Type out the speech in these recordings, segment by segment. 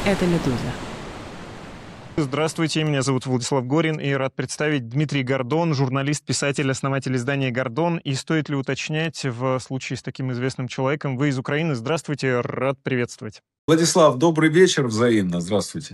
Это «Медуза». Здравствуйте, меня зовут Владислав Горин, и рад представить Дмитрий Гордон, журналист, писатель, основатель издания «Гордон». И стоит ли уточнять, в случае с таким известным человеком, вы из Украины. Здравствуйте, рад приветствовать. Владислав, добрый вечер, взаимно. Здравствуйте.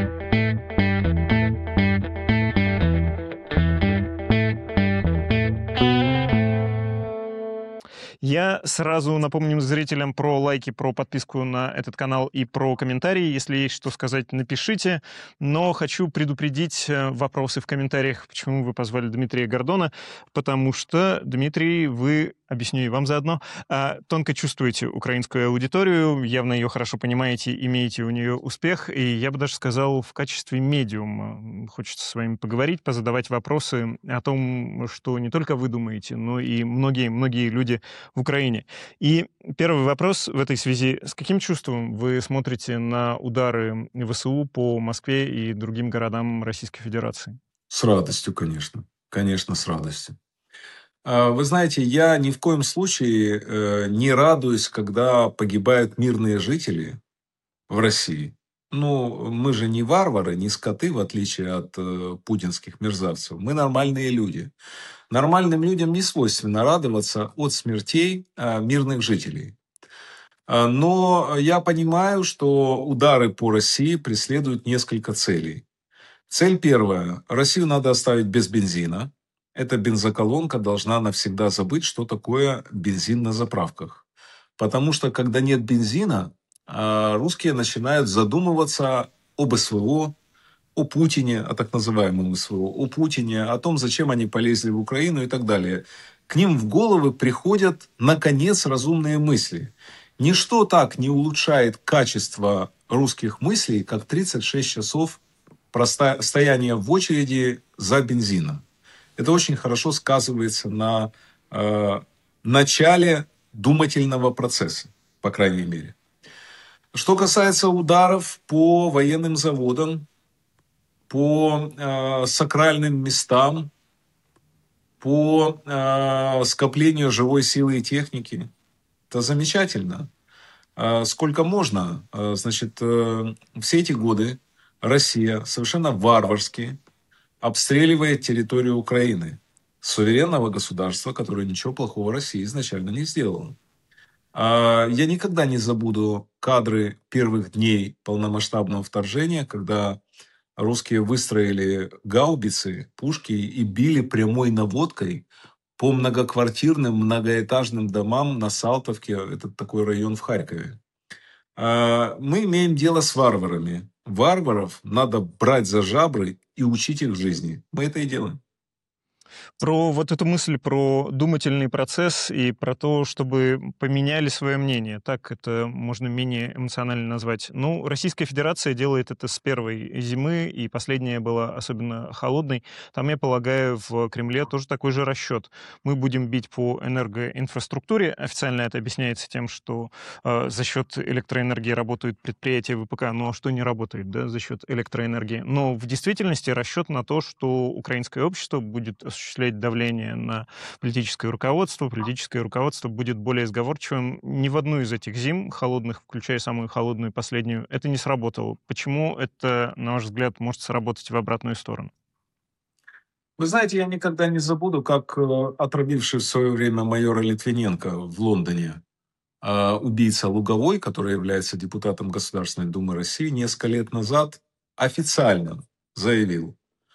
Я сразу напомню зрителям про лайки, про подписку на этот канал и про комментарии. Если есть что сказать, напишите. Но хочу предупредить вопросы в комментариях, почему вы позвали Дмитрия Гордона. Потому что, Дмитрий, вы, объясню и вам заодно, тонко чувствуете украинскую аудиторию, явно ее хорошо понимаете, имеете у нее успех. И я бы даже сказал, в качестве медиума хочется с вами поговорить, позадавать вопросы о том, что не только вы думаете, но и многие люди в Украине. И первый вопрос в этой связи. С каким чувством вы смотрите на удары ВСУ по Москве и другим городам Российской Федерации? С радостью, конечно. Конечно, с радостью. Вы знаете, я ни в коем случае не радуюсь, когда погибают мирные жители в России. Ну, мы же не варвары, не скоты, в отличие от путинских мерзавцев. Мы нормальные люди. Нормальным людям не свойственно радоваться от смертей мирных жителей. Но я понимаю, что удары по России преследуют несколько целей. Цель первая. Россию надо оставить без бензина. Эта бензоколонка должна навсегда забыть, что такое бензин на заправках. Потому что, когда нет бензина, русские начинают задумываться об СВО, о Путине, о так называемом СВО, о Путине, о том, зачем они полезли в Украину и так далее. К ним в головы приходят, наконец, разумные мысли. Ничто так не улучшает качество русских мыслей, как 36 часов стояния в очереди за бензином. Это очень хорошо сказывается на начале думательного процесса, по крайней мере. Что касается ударов по военным заводам, по сакральным местам, по скоплению живой силы и техники, это замечательно. Сколько можно? Значит, все эти годы Россия совершенно варварски обстреливает территорию Украины, суверенного государства, которое ничего плохого России изначально не сделало. Я никогда не забуду кадры первых дней полномасштабного вторжения, когда русские выстроили гаубицы, пушки и били прямой наводкой по многоквартирным, многоэтажным домам на Салтовке, это такой район в Харькове. Мы имеем дело с варварами. Варваров надо брать за жабры и учить их жизни. Мы это и делаем. Про вот эту мысль, про думательный процесс и про то, чтобы поменяли свое мнение. Так это можно менее эмоционально назвать. Ну, Российская Федерация делает это с первой зимы, и последняя была особенно холодной. Там, я полагаю, в Кремле тоже такой же расчет. Мы будем бить по энергоинфраструктуре. Официально это объясняется тем, что за счет электроэнергии работают предприятия ВПК. Ну, а что не работает, да, за счет электроэнергии? Но в действительности расчет на то, что украинское общество будет осуществлять давление на политическое руководство будет более сговорчивым. Ни в одну из этих зим холодных, включая самую холодную последнюю, это не сработало. Почему это, на ваш взгляд, может сработать в обратную сторону? Вы знаете, я никогда не забуду, как отравивший в свое время майора Литвиненко в Лондоне убийца Луговой, который является депутатом Государственной Думы России, несколько лет назад официально заявил: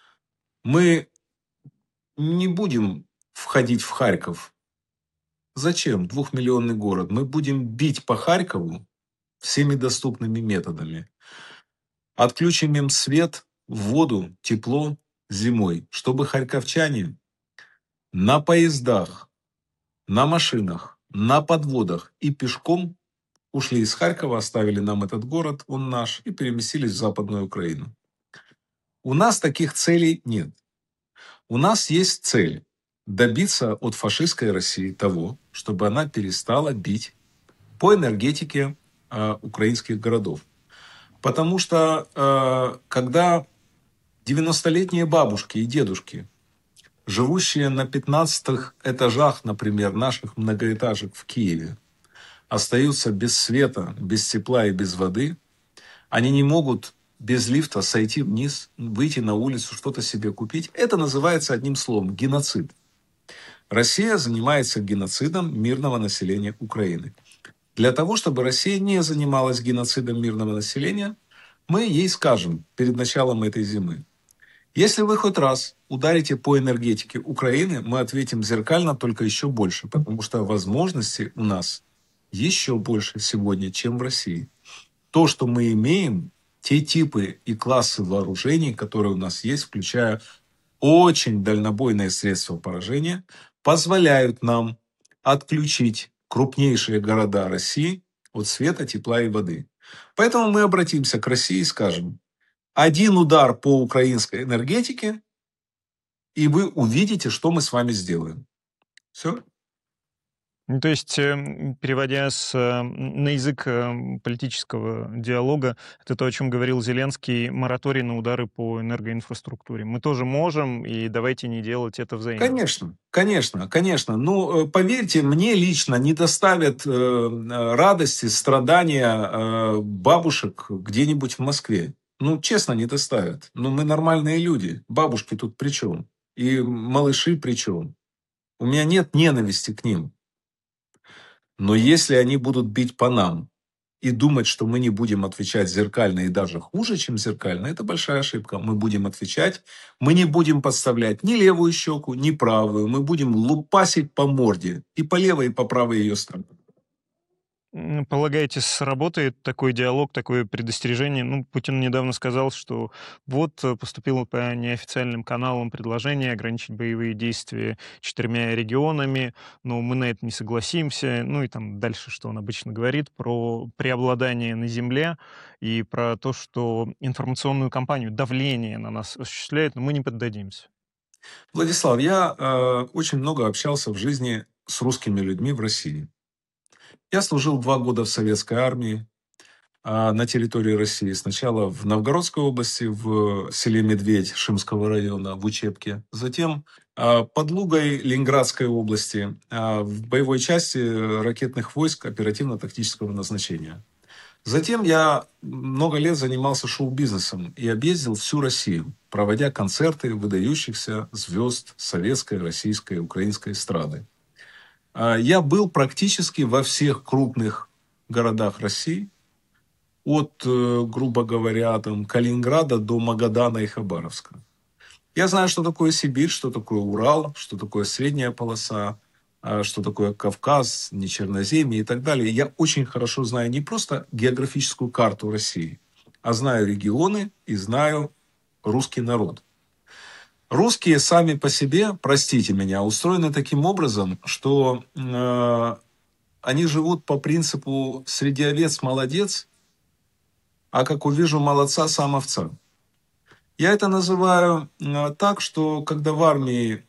мы не будем входить в Харьков. Зачем? 2-миллионный город. Мы будем бить по Харькову всеми доступными методами. Отключим им свет, воду, тепло зимой, чтобы харьковчане на поездах, на машинах, на подводах и пешком ушли из Харькова, оставили нам этот город, он наш, и переместились в Западную Украину. У нас таких целей нет. У нас есть цель добиться от фашистской России того, чтобы она перестала бить по энергетике украинских городов. Потому что когда 90-летние бабушки и дедушки, живущие на 15 этажах, например, наших многоэтажек в Киеве, остаются без света, без тепла и без воды, Они не могут без лифта сойти вниз, выйти на улицу, что-то себе купить. Это называется одним словом – геноцид. Россия занимается геноцидом мирного населения Украины. Для того, чтобы Россия не занималась геноцидом мирного населения, мы ей скажем перед началом этой зимы: если вы хоть раз ударите по энергетике Украины, мы ответим зеркально, только еще больше, потому что возможностей у нас еще больше сегодня, чем в России. То, что мы имеем, те типы и классы вооружений, которые у нас есть, включая очень дальнобойные средства поражения, позволяют нам отключить крупнейшие города России от света, тепла и воды. Поэтому мы обратимся к России и скажем: один удар по украинской энергетике, и вы увидите, что мы с вами сделаем. Все. Ну, то есть, переводя на язык политического диалога, это то, о чем говорил Зеленский, мораторий на удары по энергоинфраструктуре. Мы тоже можем, и давайте не делать это взаимно. Конечно, конечно, конечно. Ну, поверьте, мне лично не доставят радости, страдания бабушек где-нибудь в Москве. Ну, честно, не доставят. Ну, мы нормальные люди. Бабушки тут при чем? И малыши при чем? У меня нет ненависти к ним. Но если они будут бить по нам и думать, что мы не будем отвечать зеркально и даже хуже, чем зеркально, это большая ошибка. Мы будем отвечать, мы не будем подставлять ни левую щеку, ни правую. Мы будем лупасить по морде и по левой, и по правой ее стороне. Полагаете, сработает такой диалог, такое предостережение? Ну, Путин недавно сказал, что вот поступило по неофициальным каналам предложение ограничить боевые действия 4 регионами, но мы на это не согласимся. Ну и там дальше, что он обычно говорит про преобладание на земле и про то, что информационную кампанию, давление на нас осуществляет, но мы не поддадимся. Владислав, я очень много общался в жизни с русскими людьми в России. Я служил 2 года в советской армии на территории России. Сначала в Новгородской области, в селе Медведь Шимского района, в учебке. Затем под Лугой Ленинградской области в боевой части ракетных войск оперативно-тактического назначения. Затем я много лет занимался шоу-бизнесом и объездил всю Россию, проводя концерты выдающихся звезд советской, российской, украинской эстрады. Я был практически во всех крупных городах России, от, грубо говоря, там, Калининграда до Магадана и Хабаровска. Я знаю, что такое Сибирь, что такое Урал, что такое средняя полоса, что такое Кавказ, Нечерноземье и так далее. Я очень хорошо знаю не просто географическую карту России, а знаю регионы и знаю русский народ. Русские сами по себе, простите меня, устроены таким образом, что они живут по принципу «среди овец молодец, а как увижу молодца, сам овца». Я это называю так, что когда в армии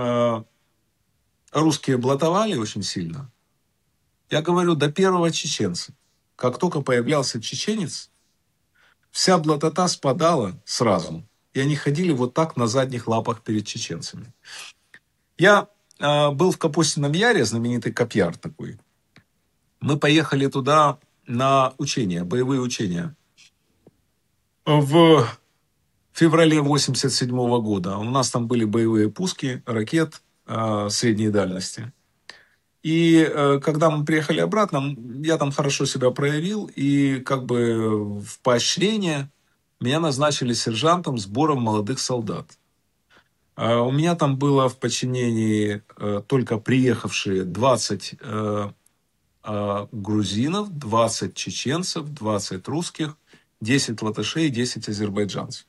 русские блатовали очень сильно, я говорю, до первого чеченца. Как только появлялся чеченец, вся блатота спадала сразу. И они ходили вот так на задних лапах перед чеченцами. Я был в Капустином Яре, знаменитый Копьяр такой. Мы поехали туда на учения, боевые учения. В феврале 1987 года у нас там были боевые пуски ракет средней дальности. И когда мы приехали обратно, я там хорошо себя проявил, и как бы в поощрение меня назначили сержантом сбором молодых солдат. У меня там было в подчинении только приехавшие 20 грузинов, 20 чеченцев, 20 русских, 10 латышей, 10 азербайджанцев.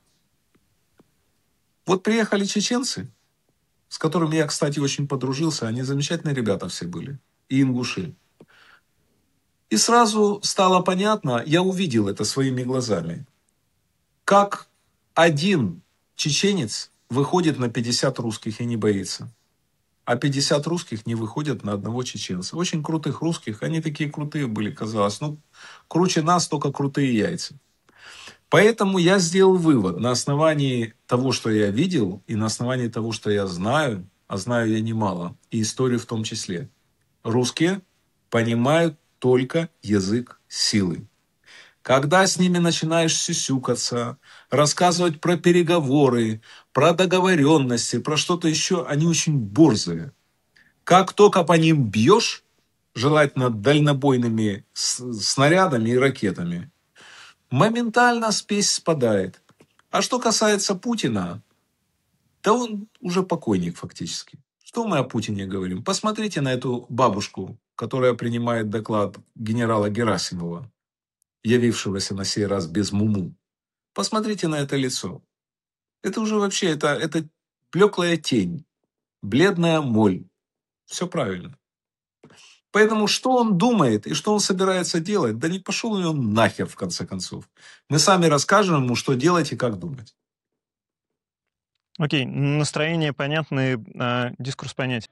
Вот приехали чеченцы, с которыми я, кстати, очень подружился. Они замечательные ребята все были. И ингуши. И сразу стало понятно, я увидел это своими глазами, как один чеченец выходит на 50 русских и не боится. А 50 русских не выходят на одного чеченца. Очень крутых русских, они такие крутые были, казалось. Ну, круче нас, только крутые яйца. Поэтому я сделал вывод на основании того, что я видел, и на основании того, что я знаю, а знаю я немало, и историю в том числе. Русские понимают только язык силы. Когда с ними начинаешь сюсюкаться, рассказывать про переговоры, про договоренности, про что-то еще, они очень борзые. Как только по ним бьешь, желательно дальнобойными снарядами и ракетами, моментально спесь спадает. А что касается Путина, да он уже покойник фактически. Что мы о Путине говорим? Посмотрите на эту бабушку, которая принимает доклад генерала Герасимова, явившегося на сей раз без муму. Посмотрите на это лицо. Это уже вообще, это блеклая тень, бледная моль. Все правильно. Поэтому что он думает и что он собирается делать, да не пошел ли он нахер в конце концов. Мы сами расскажем ему, что делать и как думать. Окей, настроение понятно, дискурс понятен.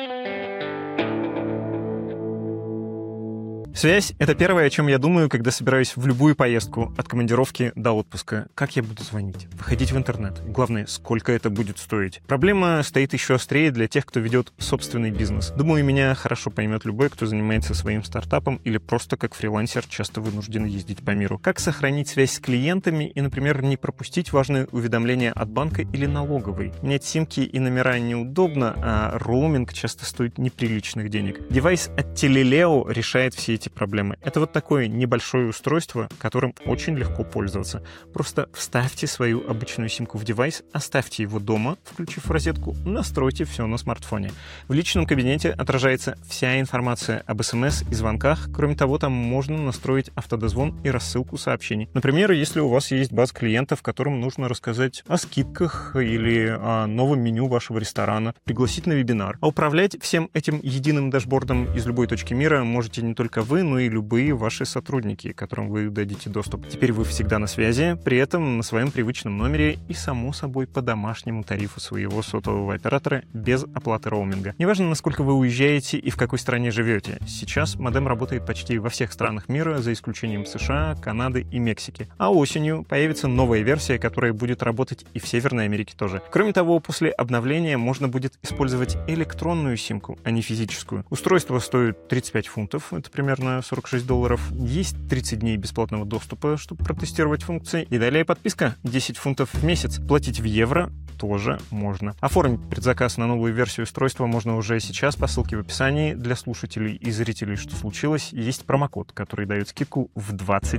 Связь — это первое, о чем я думаю, когда собираюсь в любую поездку, от командировки до отпуска. Как я буду звонить? Выходить в интернет? Главное, сколько это будет стоить? Проблема стоит еще острее для тех, кто ведет собственный бизнес. Думаю, меня хорошо поймет любой, кто занимается своим стартапом или просто как фрилансер часто вынужден ездить по миру. Как сохранить связь с клиентами и, например, не пропустить важные уведомления от банка или налоговой? Менять симки и номера неудобно, а роуминг часто стоит неприличных денег. Девайс от Телелео решает все эти проблемы. Это вот такое небольшое устройство, которым очень легко пользоваться. Просто вставьте свою обычную симку в девайс, оставьте его дома, включив розетку, настройте все на смартфоне. В личном кабинете отражается вся информация об СМС и звонках. Кроме того, там можно настроить автодозвон и рассылку сообщений. Например, если у вас есть база клиентов, которым нужно рассказать о скидках или о новом меню вашего ресторана, пригласить на вебинар. А управлять всем этим единым дашбордом из любой точки мира можете не только вы, но и любые ваши сотрудники, которым вы дадите доступ. Теперь вы всегда на связи, при этом на своем привычном номере и, само собой, по домашнему тарифу своего сотового оператора без оплаты роуминга. Неважно, насколько вы уезжаете и в какой стране живете. Сейчас модем работает почти во всех странах мира, за исключением США, Канады и Мексики. А осенью появится новая версия, которая будет работать и в Северной Америке тоже. Кроме того, после обновления можно будет использовать электронную симку, а не физическую. Устройство стоит 35 фунтов, это примерно $46. Есть 30 дней бесплатного доступа, чтобы протестировать функции. И далее подписка 10 фунтов в месяц. Платить в евро тоже можно. Оформить предзаказ на новую версию устройства можно уже сейчас по ссылке в описании. Для слушателей и зрителей «Что случилось?» есть промокод, который дает скидку в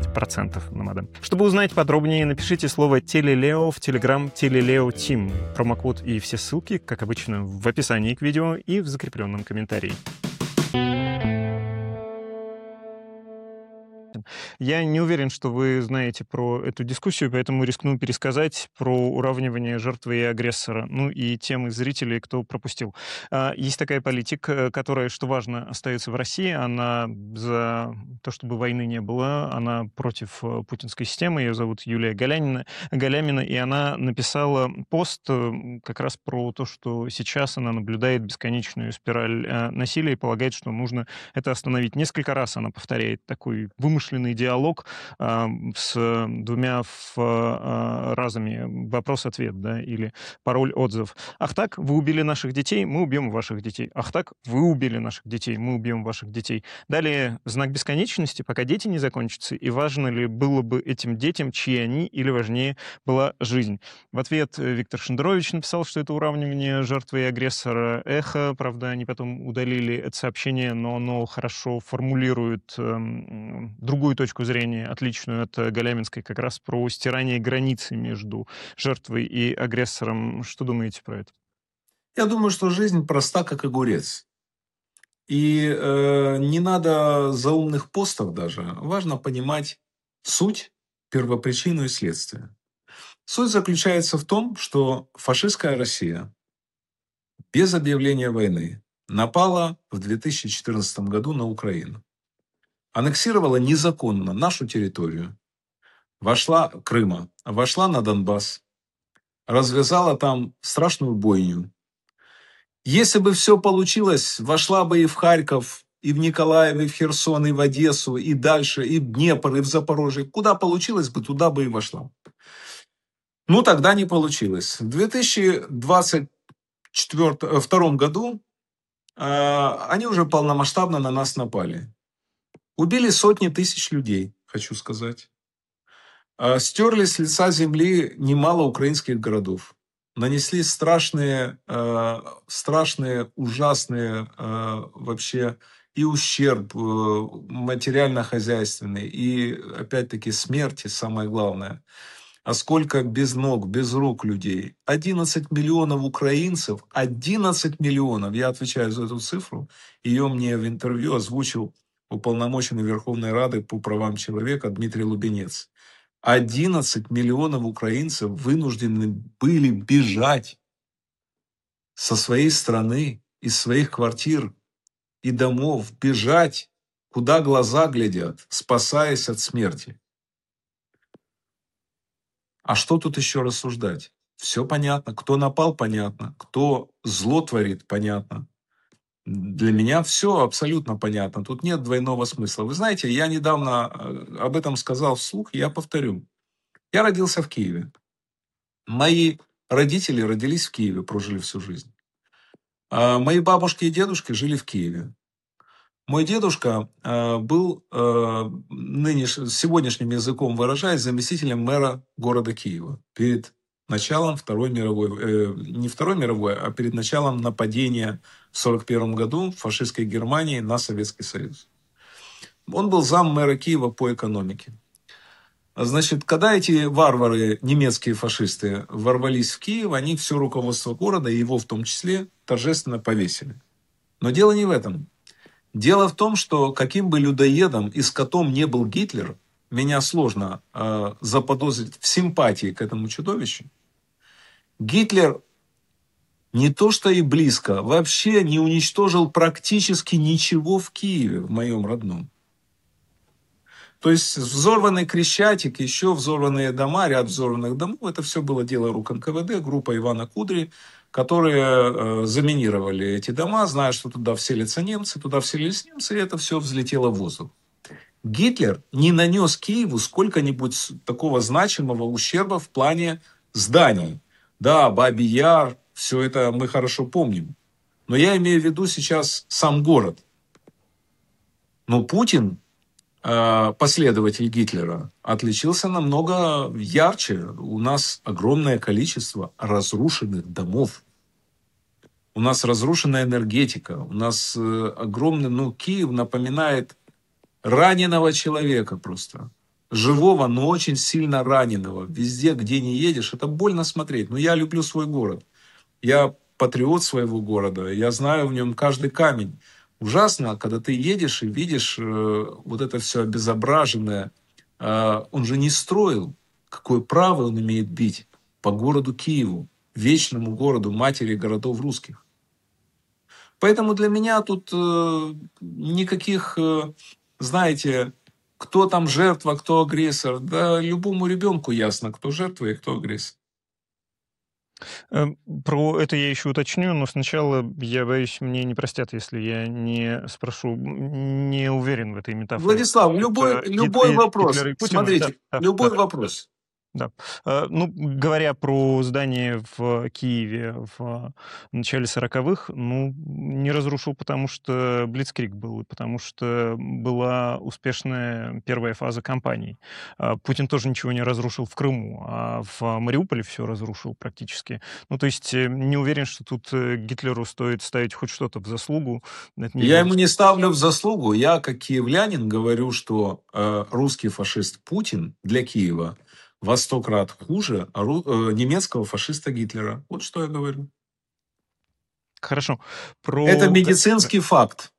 20% на модем. Чтобы узнать подробнее, напишите слово «Телелео» в Telegram Телелео Team. Промокод и все ссылки, как обычно, в описании к видео и в закрепленном комментарии. Я не уверен, что вы знаете про эту дискуссию, поэтому рискну пересказать про уравнивание жертвы и агрессора, ну и темы зрителей, кто пропустил. Есть такая политика, которая, что важно, остается в России. Она за то, чтобы войны не было, она против путинской системы. Ее зовут Юлия Галямина, и она написала пост как раз про то, что сейчас она наблюдает бесконечную спираль насилия и полагает, что нужно это остановить. Несколько раз она повторяет такой вымышленный диалог с двумя фразами вопрос-ответ, да, или пароль-отзыв. Ах так, вы убили наших детей, мы убьем ваших детей. Ах так, вы убили наших детей, мы убьем ваших детей. Далее знак бесконечности, пока дети не закончатся, и важно ли было бы этим детям, чьи они, или важнее была жизнь. В ответ Виктор Шендерович написал, что это уравнивание жертвы и агрессора. Эхо, правда, они потом удалили это сообщение, но оно хорошо формулирует другую точку зрения, отличную от Галяминской, как раз про стирание границы между жертвой и агрессором. Что думаете про это? Я думаю, что жизнь проста, как огурец. И не надо заумных постов даже. Важно понимать суть, первопричину и следствие. Суть заключается в том, что фашистская Россия без объявления войны напала в 2014 году на Украину. Аннексировала незаконно нашу территорию, вошла Крыма, вошла на Донбасс, развязала там страшную бойню. Если бы все получилось, вошла бы и в Харьков, и в Николаев, и в Херсон, и в Одессу, и дальше, и в Днепр, и в Запорожье. Куда получилось бы, туда бы и вошла. Ну, тогда не получилось. В 2022 году они уже полномасштабно на нас напали. Убили сотни тысяч людей, хочу сказать. Стерли с лица земли немало украинских городов. Нанесли страшные, ужасные вообще и ущерб материально-хозяйственный, и опять-таки смерти, самое главное. А сколько без ног, без рук людей? 11 миллионов украинцев, 11 миллионов, я отвечаю за эту цифру, ее мне в интервью озвучил уполномоченный Верховной Рады по правам человека Дмитрий Лубенец. 11 миллионов украинцев вынуждены были бежать со своей страны, из своих квартир и домов, бежать, куда глаза глядят, спасаясь от смерти. А что тут еще рассуждать? Все понятно. Кто напал, понятно. Кто зло творит, понятно. Для меня все абсолютно понятно. Тут нет двойного смысла. Вы знаете, я недавно об этом сказал вслух, я повторю. Я родился в Киеве. Мои родители родились в Киеве, прожили всю жизнь. А мои бабушки и дедушки жили в Киеве. Мой дедушка был, сегодняшним языком выражаясь, заместителем мэра города Киева перед началом Второй мировой, не Второй мировой, а перед началом нападения в 1941 году фашистской Германии на Советский Союз. Он был зам мэра Киева по экономике. Значит, когда эти варвары, немецкие фашисты, ворвались в Киев, они все руководство города, и его в том числе, торжественно повесили. Но дело не в этом. Дело в том, что каким бы людоедом и скотом не был Гитлер, меня сложно заподозрить в симпатии к этому чудовищу. Гитлер не то что и близко, вообще не уничтожил практически ничего в Киеве, в моем родном. То есть взорванный Крещатик, еще взорванные дома, ряд взорванных домов, это все было дело рук НКВД, группа Ивана Кудри, которые заминировали эти дома, зная, что туда вселятся немцы, туда вселились немцы, и это все взлетело в воздух. Гитлер не нанес Киеву сколько-нибудь такого значимого ущерба в плане зданий. Да, Бабий Яр, все это мы хорошо помним. Но я имею в виду сейчас сам город. Но Путин, последователь Гитлера, отличился намного ярче. У нас огромное количество разрушенных домов. У нас разрушенная энергетика. У нас огромный... Киев напоминает раненого человека просто. Живого, но очень сильно раненого. Везде, где не едешь, это больно смотреть. Но я люблю свой город. Я патриот своего города. Я знаю в нем каждый камень. Ужасно, когда ты едешь и видишь вот это все обезображенное. Он же не строил. Какое право он имеет бить по городу Киеву, вечному городу, матери городов русских. Поэтому для меня тут никаких, знаете, кто там жертва, кто агрессор. Да любому ребенку ясно, кто жертва и кто агрессор. Про это я еще уточню, но сначала, я боюсь, мне не простят, если я не спрошу, не уверен в этой метафоре. Владислав, Это любой вопрос. Гитлера и Путина? Да, Смотрите, да, любой да. вопрос. Да. Говоря про здание в Киеве в начале 40-х, не разрушил, потому что блицкриг был, и потому что была успешная первая фаза кампании. Путин тоже ничего не разрушил в Крыму, а в Мариуполе все разрушил практически. То есть не уверен, что тут Гитлеру стоит ставить хоть что-то в заслугу. Я ему не ставлю в заслугу. Я, как киевлянин, говорю, что русский фашист Путин для Киева во 100 крат хуже немецкого фашиста Гитлера. Вот что я говорю. Хорошо. Это медицинский факт.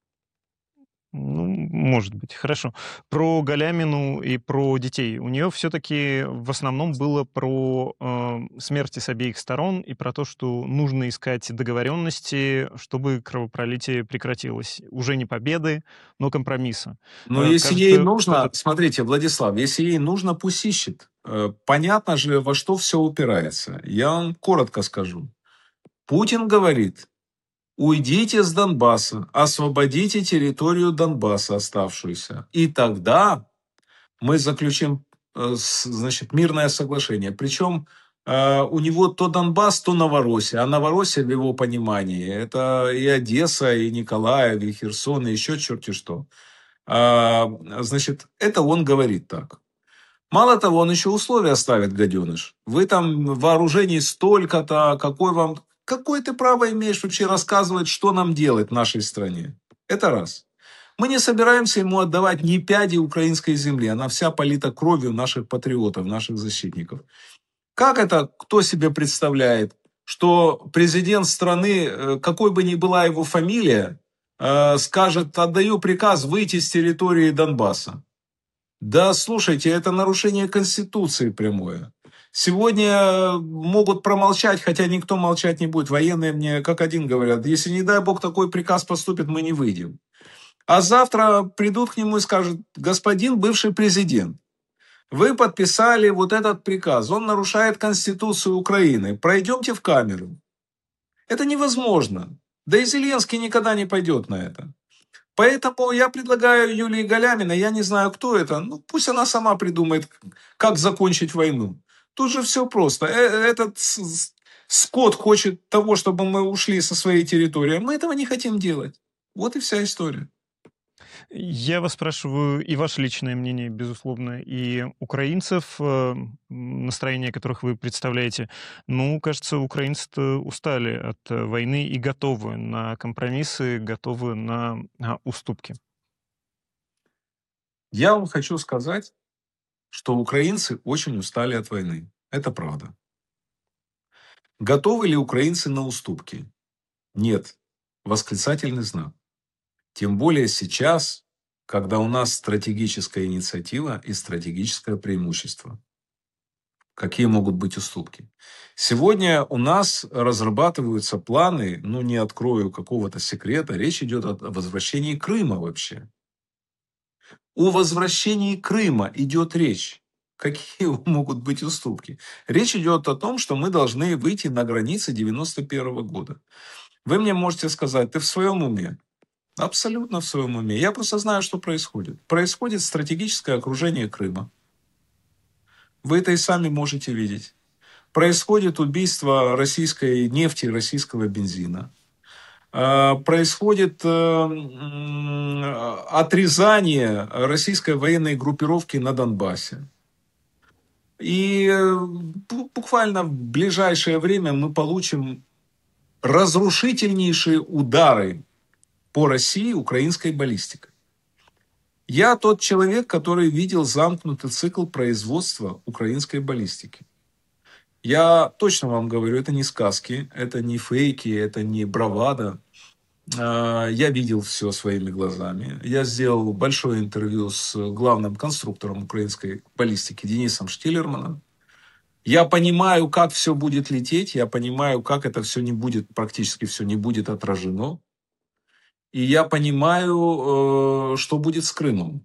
Может быть, хорошо. Про Галямину и про детей. У нее все-таки в основном было про смерти с обеих сторон и про то, что нужно искать договоренности, чтобы кровопролитие прекратилось. Уже не победы, но компромисса. Но если ей нужно, смотрите, Владислав, если ей нужно, пусть ищет. Понятно же, во что все упирается. Я вам коротко скажу. Путин говорит: уйдите с Донбасса, освободите территорию Донбасса оставшуюся. И тогда мы заключим, мирное соглашение. Причем у него то Донбасс, то Новороссия. А Новороссия, в его понимании, это и Одесса, и Николаев, и Херсон, и еще черти что. Это он говорит так. Мало того, он еще условия ставит, гаденыш. Вы там вооружений столько-то, какое ты право имеешь вообще рассказывать, что нам делать в нашей стране? Это раз. Мы не собираемся ему отдавать ни пяди украинской земли. Она вся полита кровью наших патриотов, наших защитников. Как это, кто себе представляет, что президент страны, какой бы ни была его фамилия, скажет: отдаю приказ выйти с территории Донбасса? Да, слушайте, это нарушение Конституции прямое. Сегодня могут промолчать, хотя никто молчать не будет. Военные мне как один говорят: если, не дай бог, такой приказ поступит, мы не выйдем. А завтра придут к нему и скажут: господин бывший президент, вы подписали вот этот приказ, он нарушает Конституцию Украины, пройдемте в камеру. Это невозможно. Да и Зеленский никогда не пойдет на это. Поэтому я предлагаю Юлии Галяминой, я не знаю, кто это, ну пусть она сама придумает, как закончить войну. Тут же все просто. Этот скот хочет того, чтобы мы ушли со своей территории. Мы этого не хотим делать. Вот и вся история. Я вас спрашиваю и ваше личное мнение, безусловно, и украинцев, настроение которых вы представляете. Ну, кажется, украинцы-то устали от войны и готовы на компромиссы, готовы на уступки. Я вам хочу сказать, что украинцы очень устали от войны. Это правда. Готовы ли украинцы на уступки? Нет. Восклицательный знак. Тем более сейчас, когда у нас стратегическая инициатива и стратегическое преимущество. Какие могут быть уступки? Сегодня у нас разрабатываются планы, ну не открою какого-то секрета, речь идет о возвращении Крыма вообще. О возвращении Крыма идет речь. Какие могут быть уступки? Речь идет о том, что мы должны выйти на границы 91 года. Вы мне можете сказать: ты в своем уме? Абсолютно в своем уме. Я просто знаю, что происходит. Происходит стратегическое окружение Крыма. Вы это и сами можете видеть. Происходит убийство российской нефти, российского бензина. Происходит отрезание российской военной группировки на Донбассе. И буквально в ближайшее время мы получим разрушительнейшие удары по России украинской баллистикой. Я тот человек, который видел замкнутый цикл производства украинской баллистики. Я точно вам говорю, это не сказки, это не фейки, это не бравада. Я видел все своими глазами. Я сделал большое интервью с главным конструктором украинской баллистики Денисом Штиллерманом. Я понимаю, как все будет лететь, я понимаю, как это все не будет, практически все не будет отражено. И я понимаю, что будет с Крымом.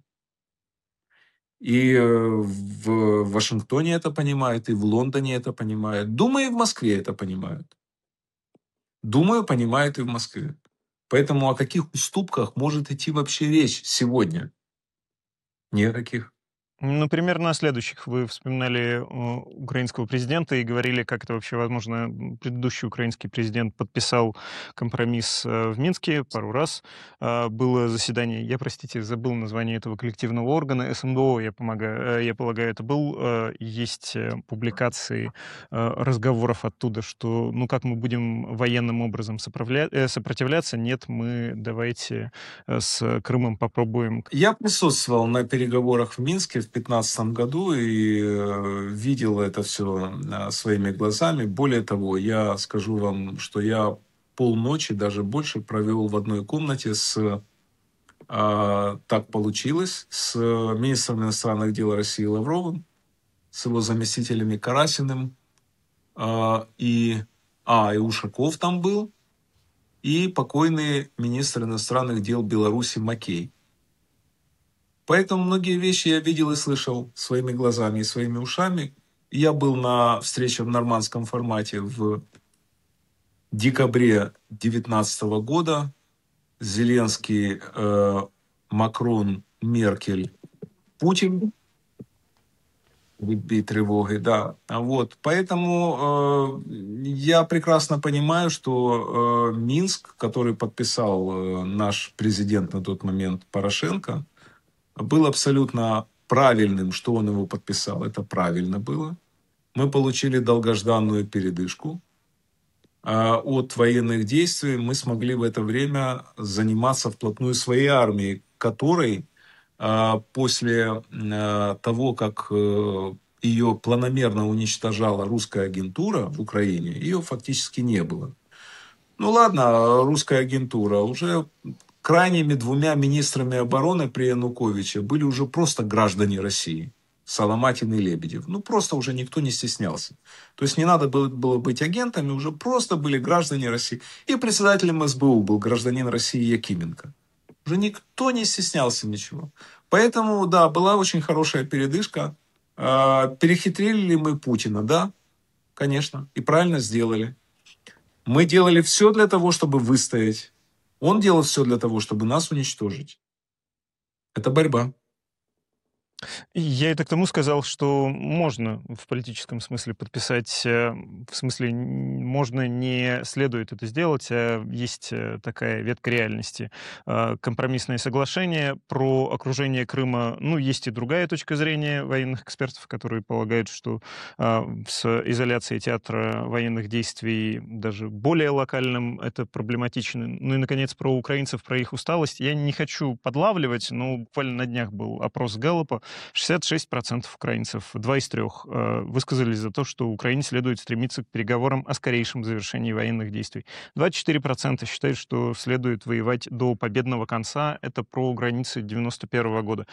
И в Вашингтоне это понимают, и в Лондоне это понимают. Думаю, и в Москве это понимают. Думаю, понимают и в Москве. Поэтому о каких уступках может идти вообще речь сегодня? Ни о каких. Ну, примерно о следующих. Вы вспоминали украинского президента и говорили, как это вообще возможно. Предыдущий украинский президент подписал компромисс в Минске пару раз. Было заседание, я, простите, забыл название этого коллективного органа, СМДО, я полагаю, это был. Есть публикации разговоров оттуда, что, ну, как мы будем военным образом сопротивляться? Нет, мы давайте с Крымом попробуем. Я присутствовал на переговорах в Минске в 2015 году и видел это все своими глазами. Более того, я скажу вам, что я полночи, даже больше, провел в одной комнате так получилось, с министром иностранных дел России Лавровым, с его заместителями Карасиным, и Ушаков там был, и покойный министр иностранных дел Беларуси Макей. Поэтому многие вещи я видел и слышал своими глазами и своими ушами. Я был на встрече в нормандском формате в декабре 2019 года. Зеленский, Макрон, Меркель, Путин. Відбій тревоги, да. Вот. Поэтому я прекрасно понимаю, что Минск, который подписал наш президент на тот момент Порошенко, был абсолютно правильным, что он его подписал. Это правильно было. Мы получили долгожданную передышку от военных действий. Мы смогли в это время заниматься вплотную своей армией, которой после того, как ее планомерно уничтожала русская агентура в Украине, ее фактически не было. Ну ладно, русская агентура. Уже крайними двумя министрами обороны при Януковиче были уже просто граждане России. Соломатин и Лебедев. Ну, просто уже никто не стеснялся. То есть не надо было быть агентами, уже просто были граждане России. И председателем СБУ был гражданин России Якименко. Уже никто не стеснялся ничего. Поэтому, да, была очень хорошая передышка. Перехитрили ли мы Путина? Да, конечно. И правильно сделали. Мы делали все для того, чтобы выстоять. Он делал все для того, чтобы нас уничтожить. Это борьба. Я это к тому сказал, что можно в политическом смысле подписать, в смысле можно не следует это сделать, а есть такая ветка реальности. Компромиссное соглашение про окружение Крыма, ну, есть и другая точка зрения военных экспертов, которые полагают, что с изоляцией театра военных действий даже более локальным это проблематично. Ну и, наконец, про украинцев, про их усталость. Я не хочу подлавливать, но буквально на днях был опрос Гэллопа. 66% украинцев, 2 из 3, высказались за то, что Украине следует стремиться к переговорам о скорейшем завершении военных действий. 24% считают, что следует воевать до победного конца. Это про границы 91 года.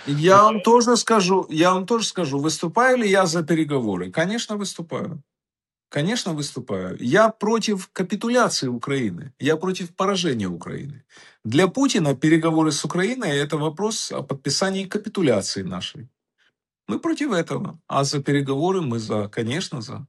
Я вам тоже скажу, выступаю ли я за переговоры? Конечно, выступаю. Конечно, выступаю. Я против капитуляции Украины. Я против поражения Украины. Для Путина переговоры с Украиной – это вопрос о подписании капитуляции нашей. Мы против этого. А за переговоры мы за. Конечно, за.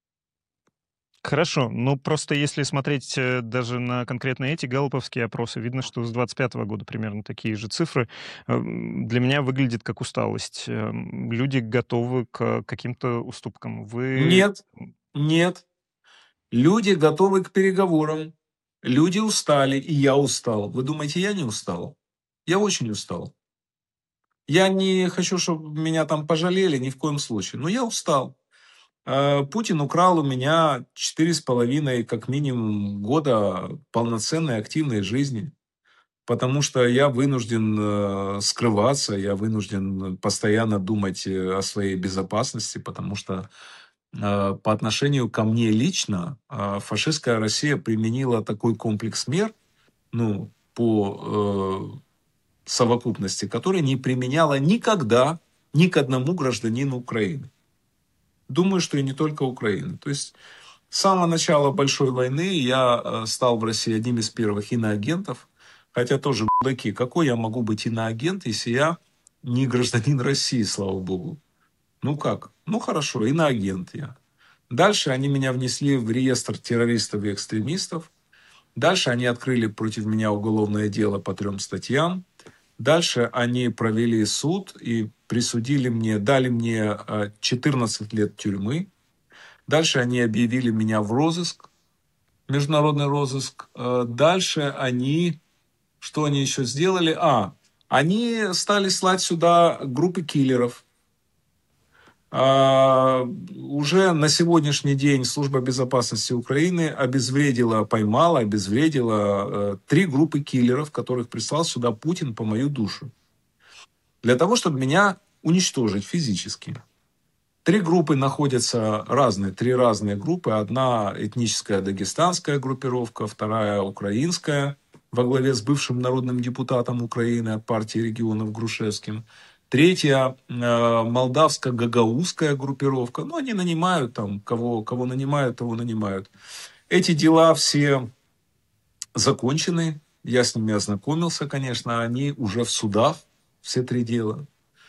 Хорошо, ну просто если смотреть даже на конкретно эти галлоповские опросы, видно, что с 25 года примерно такие же цифры. Для меня выглядит как усталость. Люди готовы к каким-то уступкам. Вы... Нет, нет. Люди готовы к переговорам. Люди устали, и я устал. Вы думаете, я не устал? Я очень устал. Я не хочу, чтобы меня там пожалели ни в коем случае. Но я устал. Путин украл у меня 4,5, как минимум, года полноценной активной жизни. Потому что я вынужден скрываться, я вынужден постоянно думать о своей безопасности, потому что по отношению ко мне лично фашистская Россия применила такой комплекс мер, ну, по совокупности, который не применяла никогда ни к одному гражданину Украины. Думаю, что и не только Украины. То есть с самого начала большой войны я стал в России одним из первых иноагентов, хотя тоже мудаки, какой я могу быть иноагент, если я не гражданин России, слава богу. Ну как? Ну хорошо, иноагент я. Дальше они меня внесли в реестр террористов и экстремистов. Дальше они открыли против меня уголовное дело по 3 статьям. Дальше они провели суд и присудили мне, дали мне 14 лет тюрьмы. Дальше они объявили меня в розыск, международный розыск. Дальше они, что они еще сделали? Они стали слать сюда группы киллеров. Уже на сегодняшний день Служба безопасности Украины поймала, обезвредила 3 группы киллеров, которых прислал сюда Путин по мою душу. Для того, чтобы меня уничтожить физически. 3 группы находятся разные, 3 разные группы. Одна этническая дагестанская группировка, вторая украинская, во главе с бывшим народным депутатом Украины от партии регионов Грушевским. Третья молдавско-гагаузская группировка. Ну, они нанимают там, кого нанимают, того нанимают. Эти дела все закончены. Я с ними ознакомился, конечно. Они уже в судах, все 3 дела.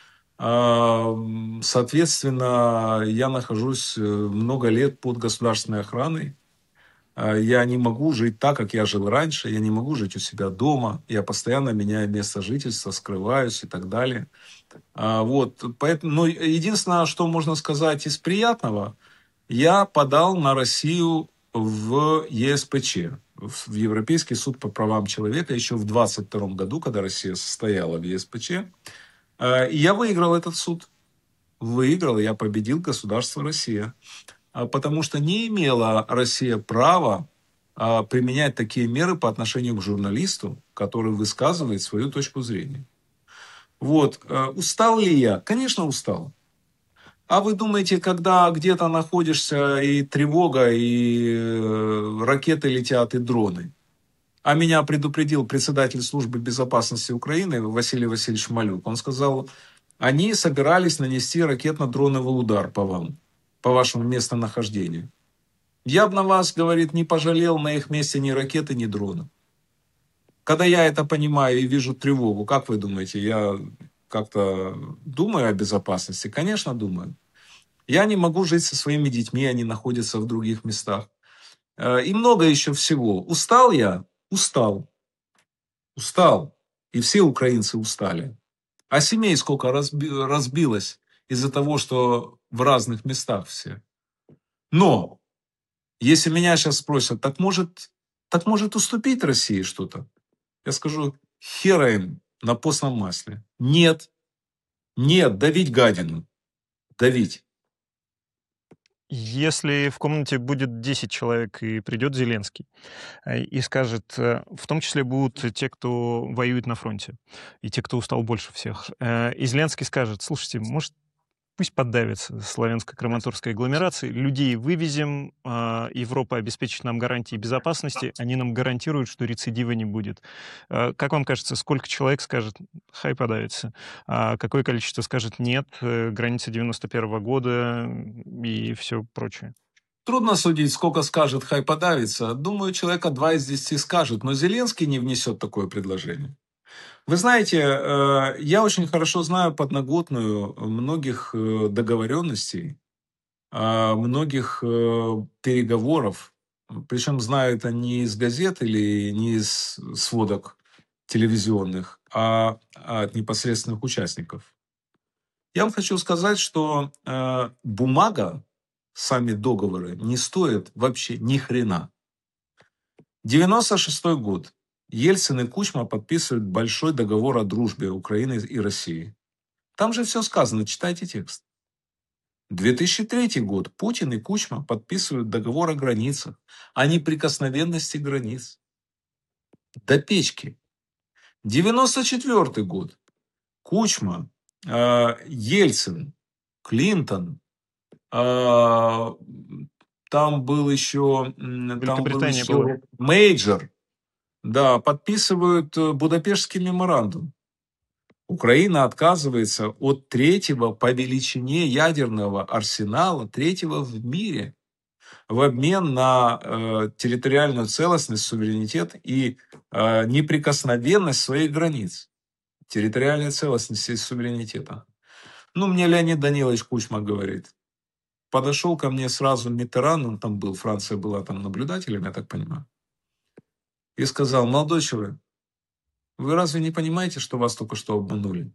Соответственно, я нахожусь много лет под государственной охраной. Я не могу жить так, как я жил раньше. Я не могу жить у себя дома. Я постоянно меняю место жительства, скрываюсь и так далее. Поэтому, но единственное, что можно сказать из приятного, я подал на Россию в ЕСПЧ, в Европейский суд по правам человека, еще в 22 году, когда Россия состояла в ЕСПЧ. И я выиграл этот суд. Выиграл, я победил государство Россия. Потому что не имела Россия права применять такие меры по отношению к журналисту, который высказывает свою точку зрения. Вот. Устал ли я? Конечно, устал. А вы думаете, когда где-то находишься, и тревога, и ракеты летят, и дроны? А меня предупредил председатель службы безопасности Украины Василий Васильевич Малюк. Он сказал, они собирались нанести ракетно-дроновый удар по вам, по вашему местонахождению. Я бы на вас, говорит, не пожалел на их месте ни ракеты, ни дрона. Когда я это понимаю и вижу тревогу, как вы думаете, я как-то думаю о безопасности? Конечно, думаю. Я не могу жить со своими детьми, они находятся в других местах. И много еще всего. Устал я? Устал. Устал. И все украинцы устали. А семей сколько разбилось из-за того, что в разных местах все. Но, если меня сейчас спросят, так может уступить России что-то? Я скажу, хера им на постном масле. Нет, нет, давить гадину. Давить. Если в комнате будет 10 человек и придет Зеленский, и скажет, в том числе будут те, кто воюет на фронте, и те, кто устал больше всех, и Зеленский скажет, слушайте, может, пусть поддавится славянско-краматорской агломерации, людей вывезем, Европа обеспечит нам гарантии безопасности, они нам гарантируют, что рецидива не будет. Как вам кажется, сколько человек скажет, хай подавится, а какое количество скажет нет, граница 91-го года и все прочее? Трудно судить, сколько скажет, хай подавится. Думаю, человека 2 из 10 скажет, но Зеленский не внесет такое предложение. Вы знаете, я очень хорошо знаю подноготную многих договоренностей, многих переговоров. Причем знаю это не из газет или не из сводок телевизионных, а от непосредственных участников. Я вам хочу сказать, что бумага, сами договоры не стоят вообще ни хрена. 96-й год. Ельцин и Кучма подписывают большой договор о дружбе Украины и России. Там же все сказано, читайте текст. 2003 год. Путин и Кучма подписывают договор о границах, о неприкосновенности границ. До печки. 94 год. Кучма, Ельцин, Клинтон, там был еще, Великобритания была. Мейджор, да, подписывают Будапештский меморандум. Украина отказывается от третьего по величине ядерного арсенала, третьего в мире, в обмен на территориальную целостность, суверенитет и неприкосновенность своих границ. Территориальная целостность и суверенитета. Ну, мне Леонид Данилович Кучма говорит. Подошел ко мне сразу Миттеран, он там был, Франция была там наблюдателем, я так понимаю. И сказал, молодой человек, вы разве не понимаете, что вас только что обманули?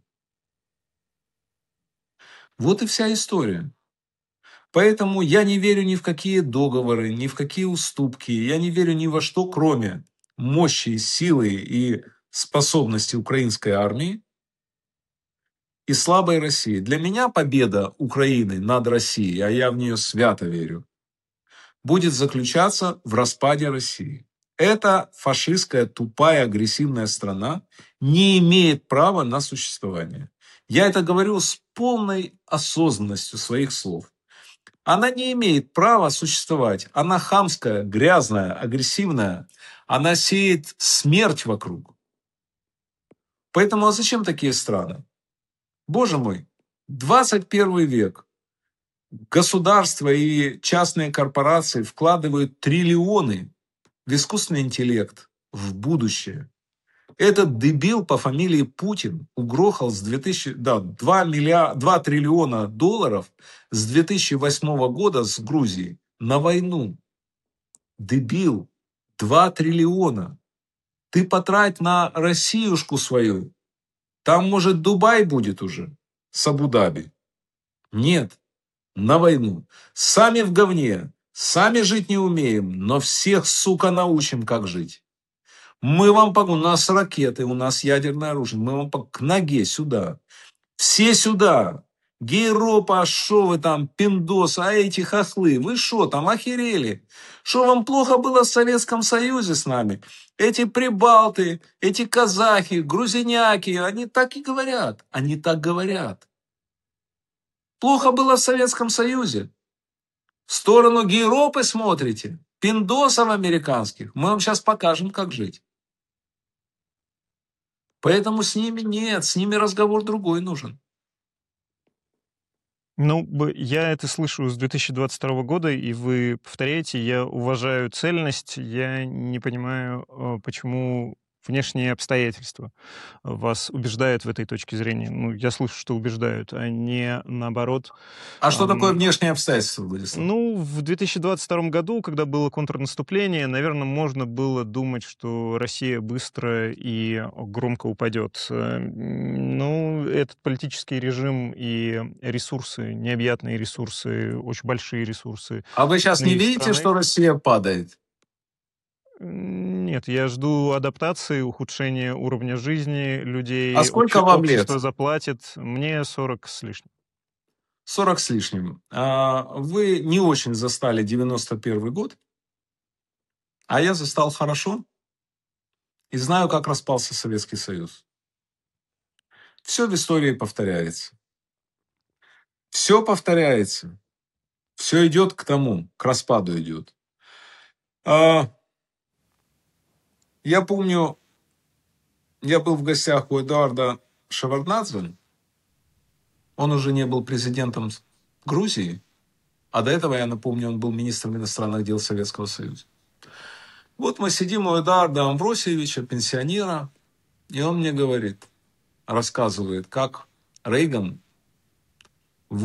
Вот и вся история. Поэтому я не верю ни в какие договоры, ни в какие уступки. Я не верю ни во что, кроме мощи, силы и способности украинской армии и слабой России. Для меня победа Украины над Россией, а я в нее свято верю, будет заключаться в распаде России. Эта фашистская, тупая, агрессивная страна не имеет права на существование. Я это говорю с полной осознанностью своих слов. Она не имеет права существовать. Она хамская, грязная, агрессивная. Она сеет смерть вокруг. Поэтому а зачем такие страны? Боже мой, 21 век. Государства и частные корпорации вкладывают триллионы в искусственный интеллект, в будущее. Этот дебил по фамилии Путин угрохал с 2 триллиона долларов с 2008 года с Грузией на войну. Дебил. 2 триллиона. Ты потрать на Россиюшку свою. Там, может, Дубай будет уже с Абу-Даби. Нет. На войну. Сами в говне. Сами жить не умеем, но всех, сука, научим, как жить. Мы вам помогем. У нас ракеты, у нас ядерное оружие. Мы вам к ноге сюда. Все сюда. Гейропа, шо вы там, пиндосы, а эти хохлы, вы шо там, охерели? Что вам плохо было в Советском Союзе с нами? Эти прибалты, эти казахи, грузиняки, они так и говорят. Они так говорят. Плохо было в Советском Союзе. В сторону Гейропы смотрите, пиндосов американских. Мы вам сейчас покажем, как жить. Поэтому с ними нет, с ними разговор другой нужен. Ну, я это слышу с 2022 года, и вы повторяете, я уважаю цельность, я не понимаю, почему внешние обстоятельства вас убеждают в этой точке зрения. Ну, я слышу, что убеждают, а не наоборот. А что такое внешние обстоятельства, Владислав? Ну, в 2022 году, когда было контрнаступление, наверное, можно было думать, что Россия быстро и громко упадет. Ну, этот политический режим и ресурсы, необъятные ресурсы, очень большие ресурсы А вы сейчас не внутри видите, страны. что Россия падает? Нет, я жду адаптации, ухудшения уровня жизни А людей, сколько вам лет? общество заплатит. Мне 40 с лишним. 40 с лишним. Вы не очень застали 91 год, а я застал хорошо и знаю, как распался Советский Союз. Все в истории повторяется. Все повторяется. Все идет к тому, к распаду идет. А, Я помню, я был в гостях у Эдуарда Шеварднадзе. Он уже не был президентом Грузии, а до этого, я напомню, он был министром иностранных дел Советского Союза. Вот мы сидим у Эдуарда Амвросиевича, пенсионера, и он мне говорит, рассказывает, как Рейган в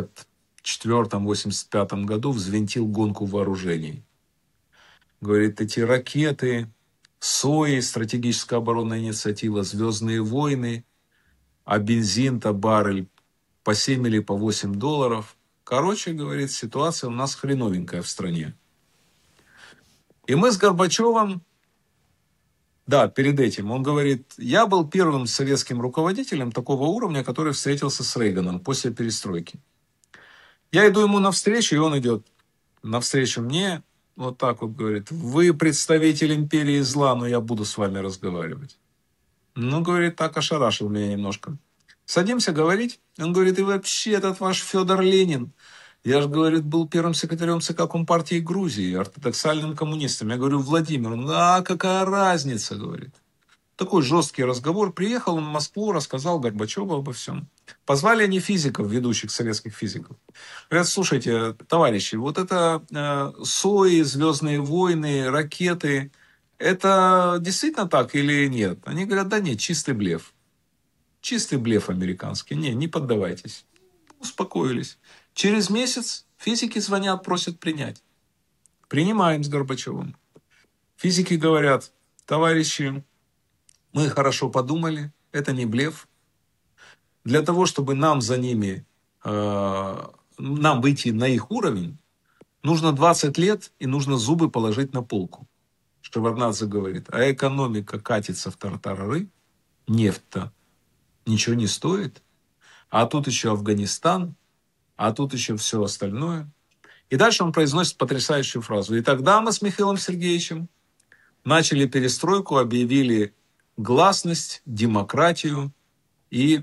84-85 году взвинтил гонку вооружений. Говорит, эти ракеты, СОИ, стратегическая оборонная инициатива, Звездные войны, а бензин-то баррель по 7 или по 8 долларов. Короче, говорит, ситуация у нас хреновенькая в стране. И мы с Горбачевым, да, перед этим, он говорит, я был первым советским руководителем такого уровня, который встретился с Рейганом после перестройки. Я иду ему навстречу, и он идет навстречу мне, вот так вот говорит, вы представитель империи зла, но я буду с вами разговаривать. Ну, говорит, так ошарашил меня немножко. Садимся говорить. Он говорит, и вообще этот ваш Федор Ленин, я же, говорит, был первым секретарем ЦК Компартии Грузии, ортодоксальным коммунистом. Я говорю, Владимир, какая разница, говорит. Такой жесткий разговор. Приехал он в Москву, рассказал Горбачеву обо всем. Позвали они физиков, ведущих советских физиков. Говорят, слушайте, товарищи, вот это СОИ, Звездные войны, ракеты, это действительно так или нет? Они говорят, да нет, чистый блеф. Чистый блеф американский. Не поддавайтесь. Успокоились. Через месяц физики звонят, просят принять. Принимаем с Горбачевым. Физики говорят, товарищи, мы хорошо подумали, это не блеф. Для того, чтобы нам за ними, нам выйти на их уровень, нужно 20 лет и нужно зубы положить на полку. Шеварднадзе говорит, а экономика катится в тартарары, нефть-то ничего не стоит, а тут еще Афганистан, а тут еще все остальное. И дальше он произносит потрясающую фразу. И тогда мы с Михаилом Сергеевичем начали перестройку, объявили гласность, демократию и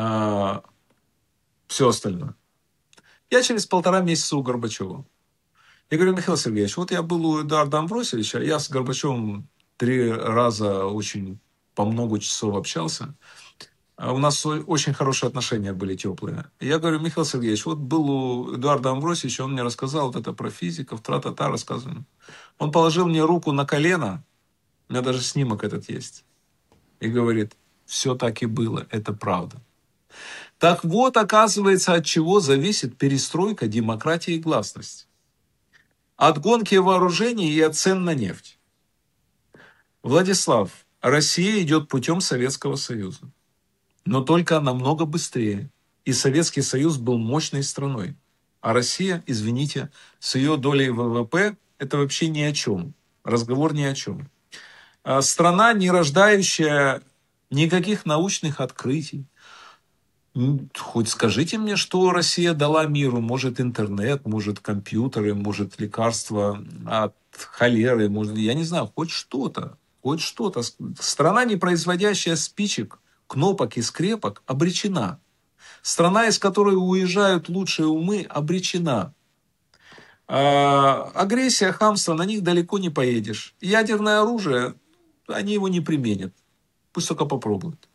все остальное. Я через 1,5 месяца у Горбачева. Я говорю, Михаил Сергеевич, вот я был у Эдуарда Амвросиевича, я с Горбачевым 3 раза очень по много часов общался. У нас очень хорошие отношения были, теплые. Я говорю, Михаил Сергеевич, вот был у Эдуарда Амвросиевича, он мне рассказал вот это про физиков, тра-та-та рассказываем. Он положил мне руку на колено, у меня даже снимок этот есть, и говорит, все так и было, это правда. Так вот, оказывается, от чего зависит перестройка, демократия и гласность. От гонки вооружений и от цен на нефть. Владислав, Россия идет путем Советского Союза. Но только намного быстрее. И Советский Союз был мощной страной. А Россия, извините, с ее долей ВВП, это вообще ни о чем. Разговор ни о чем. Страна, не рождающая никаких научных открытий. Хоть скажите мне, что Россия дала миру? Может, интернет, может, компьютеры, может, лекарства от холеры, может, я не знаю, хоть что-то. Хоть что-то. Страна, не производящая спичек, кнопок и скрепок, обречена. Страна, из которой уезжают лучшие умы, обречена. Агрессия, хамство, на них далеко не поедешь. Ядерное оружие, они его не применят. Пусть только попробуют.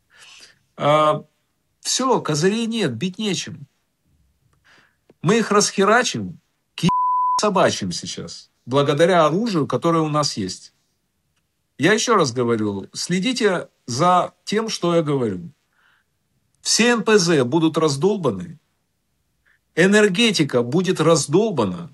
Все, козырей нет, бить нечем. Мы их расхерачим к собачьим сейчас, благодаря оружию, которое у нас есть. Я еще раз говорю, следите за тем, что я говорю. Все НПЗ будут раздолбаны, энергетика будет раздолбана,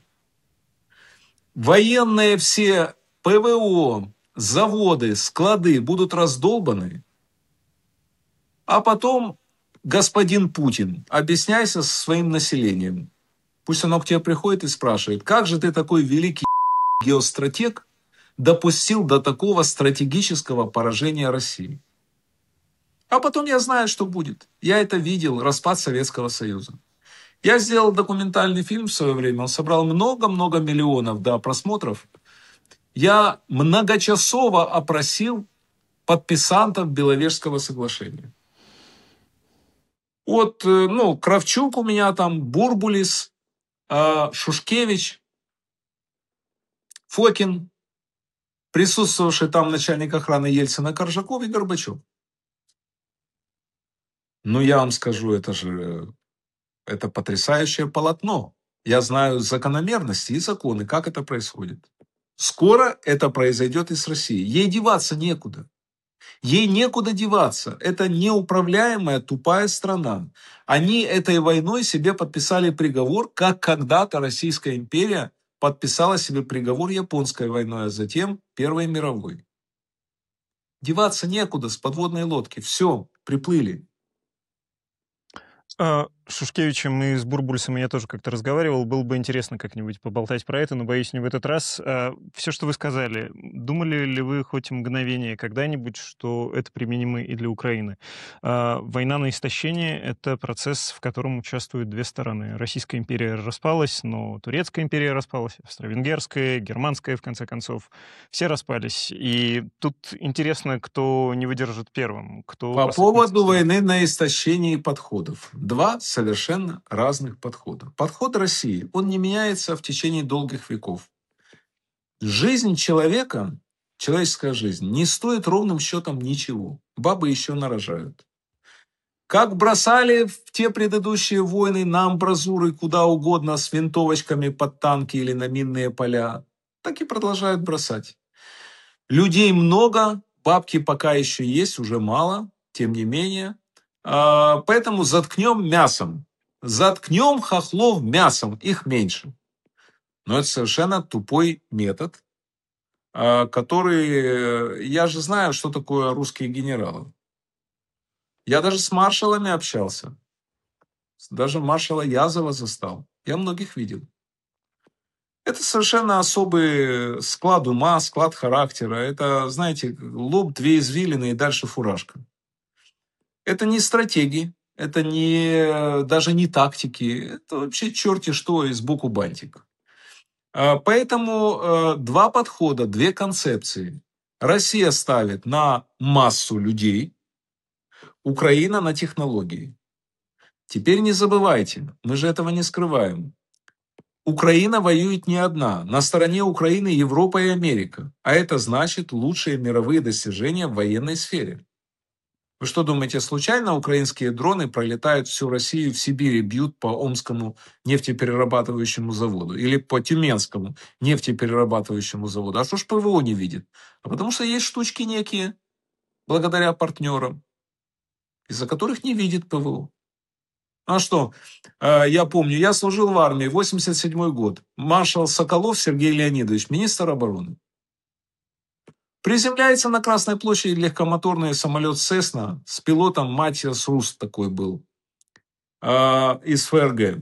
военные все ПВО, заводы, склады будут раздолбаны, а потом, господин Путин, объясняйся со своим населением. Пусть оно к тебе приходит и спрашивает, как же ты такой великий геостратег допустил до такого стратегического поражения России? А потом я знаю, что будет. Я это видел, распад Советского Союза. Я сделал документальный фильм в свое время, он собрал много-много миллионов просмотров. Я многочасово опросил подписантов Беловежского соглашения. Вот, Кравчук у меня там, Бурбулис, Шушкевич, Фокин, присутствовавший там начальник охраны Ельцина Коржаков и Горбачев. Ну, я вам скажу, это потрясающее полотно. Я знаю закономерности и законы, как это происходит. Скоро это произойдет и с Россией. Ей деваться некуда. Ей некуда деваться. Это неуправляемая тупая страна. Они этой войной себе подписали приговор, как когда-то Российская империя подписала себе приговор японской войной, а затем Первой мировой. Деваться некуда с подводной лодки. Все, приплыли. Шушкевичем и с Бурбульсом я тоже как-то разговаривал. Было бы интересно как-нибудь поболтать про это, но, боюсь, не в этот раз. Все, что вы сказали, думали ли вы хоть мгновение когда-нибудь, что это применимо и для Украины? Война на истощение — это процесс, в котором участвуют две стороны. Российская империя распалась, но Турецкая империя распалась, Австро-Венгерская, Германская, в конце концов. Все распались. И тут интересно, кто не выдержит первым, кто По посыпется поводу вслед. войны на истощение подходов. Два совершенно разных подхода. Подход России, он не меняется в течение долгих веков. Жизнь человека, человеческая жизнь, не стоит ровным счетом ничего. Бабы еще нарожают. Как бросали в те предыдущие войны на амбразуры куда угодно с винтовочками под танки или на минные поля, так и продолжают бросать. Людей много, бабки пока еще есть, уже мало, тем не менее. Поэтому заткнем мясом. Заткнем хохлов мясом, их меньше. Но это совершенно тупой метод, который... Я же знаю, что такое русские генералы. Я даже с маршалами общался. Даже маршала Язова застал. Я многих видел. Это совершенно особый склад ума, склад характера. Это, знаете, лоб, две извилины и дальше фуражка. Это не стратегии, это даже не тактики. Это вообще черти что и сбоку бантик. Поэтому два подхода, две концепции. Россия ставит на массу людей, Украина на технологии. Теперь не забывайте, мы же этого не скрываем. Украина воюет не одна. На стороне Украины Европа и Америка. А это значит лучшие мировые достижения в военной сфере. Вы что думаете, случайно украинские дроны пролетают всю Россию, в Сибири бьют по Омскому нефтеперерабатывающему заводу или по Тюменскому нефтеперерабатывающему заводу? А что ж ПВО не видит? А потому что есть штучки некие, благодаря партнерам, из-за которых не видит ПВО. А что, я помню, я служил в армии, 87 год. Маршал Соколов Сергей Леонидович, министр обороны. Приземляется на Красной площади легкомоторный самолет «Сесна» с пилотом Матиас Руст такой был, из ФРГ.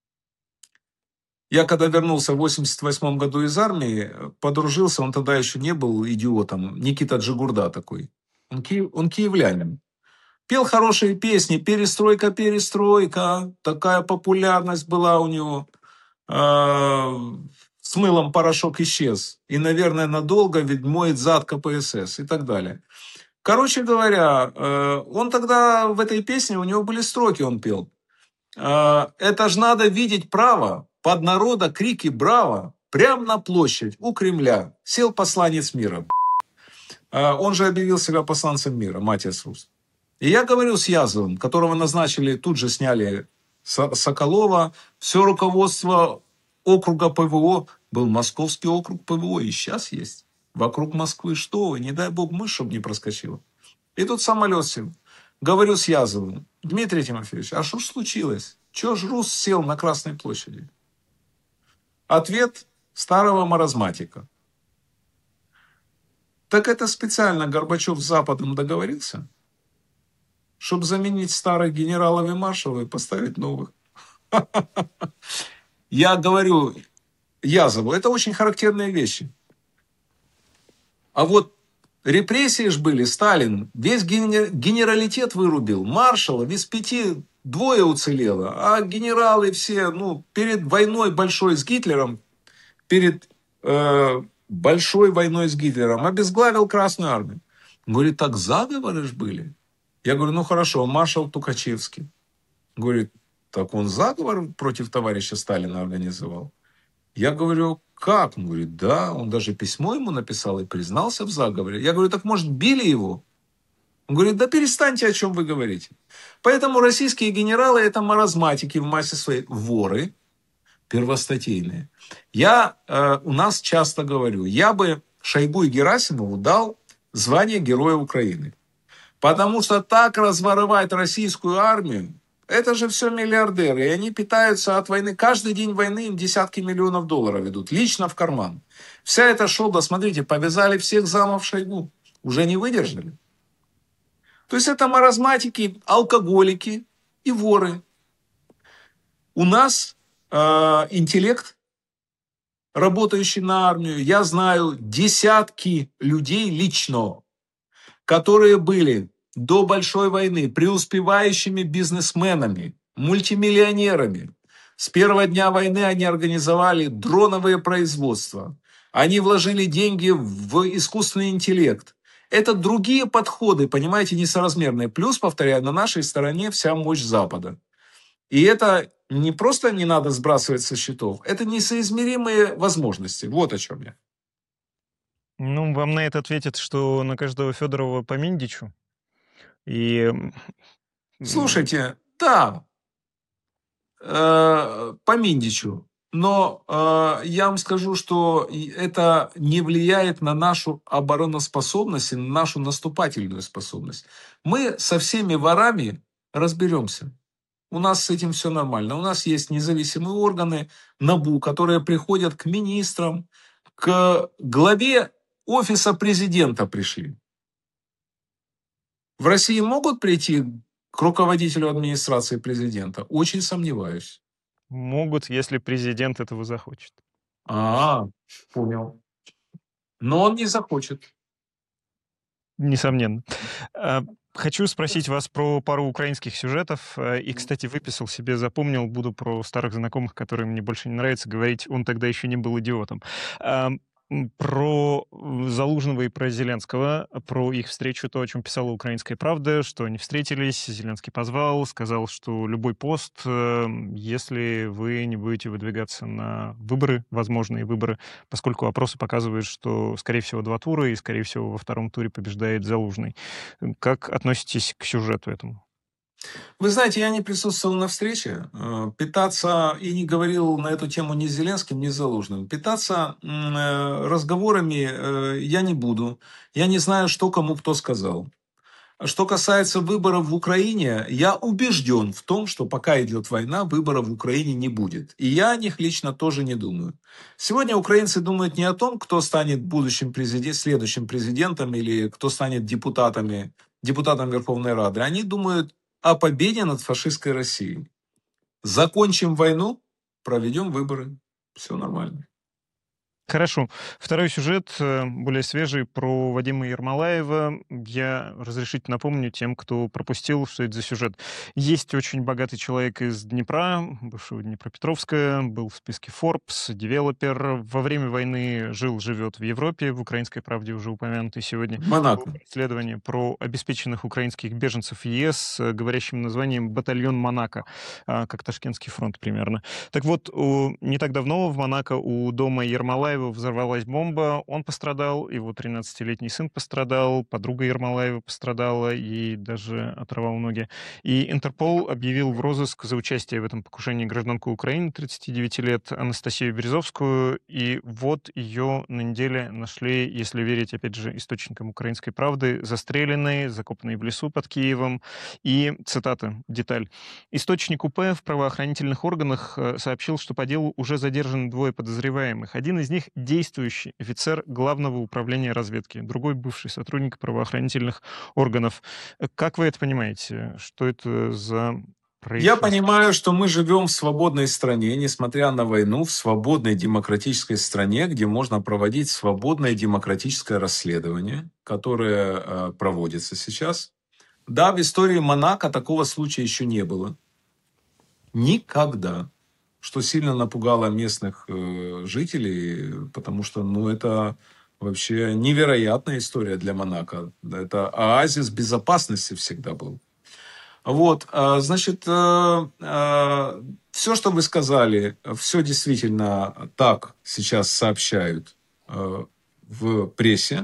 Я когда вернулся в 88 году из армии, подружился, он тогда еще не был идиотом, Никита Джигурда такой. Он киевлянин. Пел хорошие песни, перестройка, перестройка, такая популярность была у него. А, С мылом порошок исчез. И, наверное, надолго ведь моет зад КПСС и так далее. Короче говоря, он тогда в этой песне, у него были строки, он пел. Это ж надо видеть право, под народа крики «Браво!» прямо на площадь у Кремля сел посланец мира. Он же объявил себя посланцем мира, Матиас Рус. И я говорю с Язовым, которого назначили, тут же сняли Соколова, все руководство округа ПВО, был Московский округ ПВО, и сейчас есть. Вокруг Москвы что вы, не дай бог мышь, чтобы не проскочила. И тут самолет сел. Говорю с Язовым: Дмитрий Тимофеевич, а что ж случилось? Чего ж Рус сел на Красной площади? Ответ старого маразматика. Так это специально Горбачев с Западом договорился, чтобы заменить старых генералов и маршалов и поставить новых. Я говорю Язову, это очень характерные вещи. А вот репрессии ж были, Сталин весь генералитет вырубил, маршалов из 5 2 уцелело, а генералы все, перед войной большой с Гитлером, перед большой войной с Гитлером обезглавил Красную Армию. Говорит, так заговоры ж были. Я говорю, хорошо, маршал Тухачевский. Говорит, так он заговор против товарища Сталина организовал. Я говорю, как? Он говорит, да, он даже письмо ему написал и признался в заговоре. Я говорю, так может били его? Он говорит, да перестаньте, о чем вы говорите. Поэтому российские генералы это маразматики в массе своей, воры первостатейные. Я у нас часто говорю, я бы Шойгу и Герасимову дал звание Героя Украины. Потому что так разворовать российскую армию, это же все миллиардеры, и они питаются от войны. Каждый день войны им десятки миллионов долларов ведут, лично в карман. Вся эта шоба, смотрите, повязали всех замов Шойгу, уже не выдержали. То есть это маразматики, алкоголики и воры. У нас интеллект, работающий на армию, я знаю десятки людей лично, которые были до большой войны преуспевающими бизнесменами, мультимиллионерами. С первого дня войны они организовали дроновые производства. Они вложили деньги в искусственный интеллект. Это другие подходы, понимаете, несоразмерные. Плюс, повторяю, на нашей стороне вся мощь Запада. И это не просто не надо сбрасывать со счетов, это несоизмеримые возможности. Вот о чем я. Вам на это ответят, что на каждого Федорова по Миндичу. И Слушайте, да, по Миндичу. Но я вам скажу, что это не влияет на нашу обороноспособность и на нашу наступательную способность. Мы со всеми ворами разберемся. У нас с этим все нормально. У нас есть независимые органы НАБУ, которые приходят к министрам, к главе офиса президента пришли. В России могут прийти к руководителю администрации президента? Очень сомневаюсь. могут, если президент этого захочет. Понял. Но он не захочет. Несомненно. Хочу спросить вас про пару украинских сюжетов. И, кстати, выписал себе, запомнил, буду про старых знакомых, которые мне больше не нравится говорить. Он тогда еще не был идиотом. Про Залужного и про Зеленского, про их встречу, то, о чем писала «Украинская правда», что они встретились, Зеленский позвал, сказал, что любой пост, если вы не будете выдвигаться на выборы, возможные выборы, поскольку опросы показывают, что, скорее всего, 2 тура, и, скорее всего, во 2-м туре побеждает Залужный. Как относитесь к сюжету этому? Вы знаете, я не присутствовал на встрече. Питаться, и не говорил на эту тему ни с Зеленским, ни с Залужным. Питаться разговорами я не буду. Я не знаю, что кому кто сказал. Что касается выборов в Украине, я убежден в том, что пока идет война, выборов в Украине не будет. И я о них лично тоже не думаю. Сегодня украинцы думают не о том, кто станет следующим президентом или кто станет депутатом Верховной Рады. Они думают о победе над фашистской Россией. Закончим войну, проведем выборы. Все нормально. Хорошо. Второй сюжет, более свежий, про Вадима Ермолаева. Я разрешите напомню тем, кто пропустил, что это за сюжет. Есть очень богатый человек из Днепра, бывшего Днепропетровска, был в списке Forbes, девелопер. Во время войны живет в Европе, в «Украинской правде» уже упомянутый сегодня. В Было Монако. исследование про обеспеченных украинских беженцев в ЕС с говорящим названием «Батальон Монако», как Ташкентский фронт примерно. Так вот, не так давно в Монако у дома Ермолаева взорвалась бомба, он пострадал, его 13-летний сын пострадал, подруга Ермолаева пострадала, ей даже оторвал ноги. И Интерпол объявил в розыск за участие в этом покушении гражданку Украины 39 лет Анастасию Березовскую, и вот ее на неделе нашли, если верить, опять же, источникам «Украинской правды», застреленной, закопанной в лесу под Киевом. И, цитата, деталь: источник УП в правоохранительных органах сообщил, что по делу уже задержаны двое подозреваемых. Один из них — действующий офицер Главного управления разведки, другой — бывший сотрудник правоохранительных органов. Как вы это понимаете? Что это за Я происшествие? понимаю, что мы живем в свободной стране, несмотря на войну, в свободной демократической стране, где можно проводить свободное демократическое расследование, которое проводится сейчас. Да, в истории Монако такого случая еще не было. Никогда. Что сильно напугало местных жителей, потому что, это вообще невероятная история для Монако. Это оазис безопасности всегда был. Вот, значит, все, что вы сказали, все действительно так сейчас сообщают в прессе,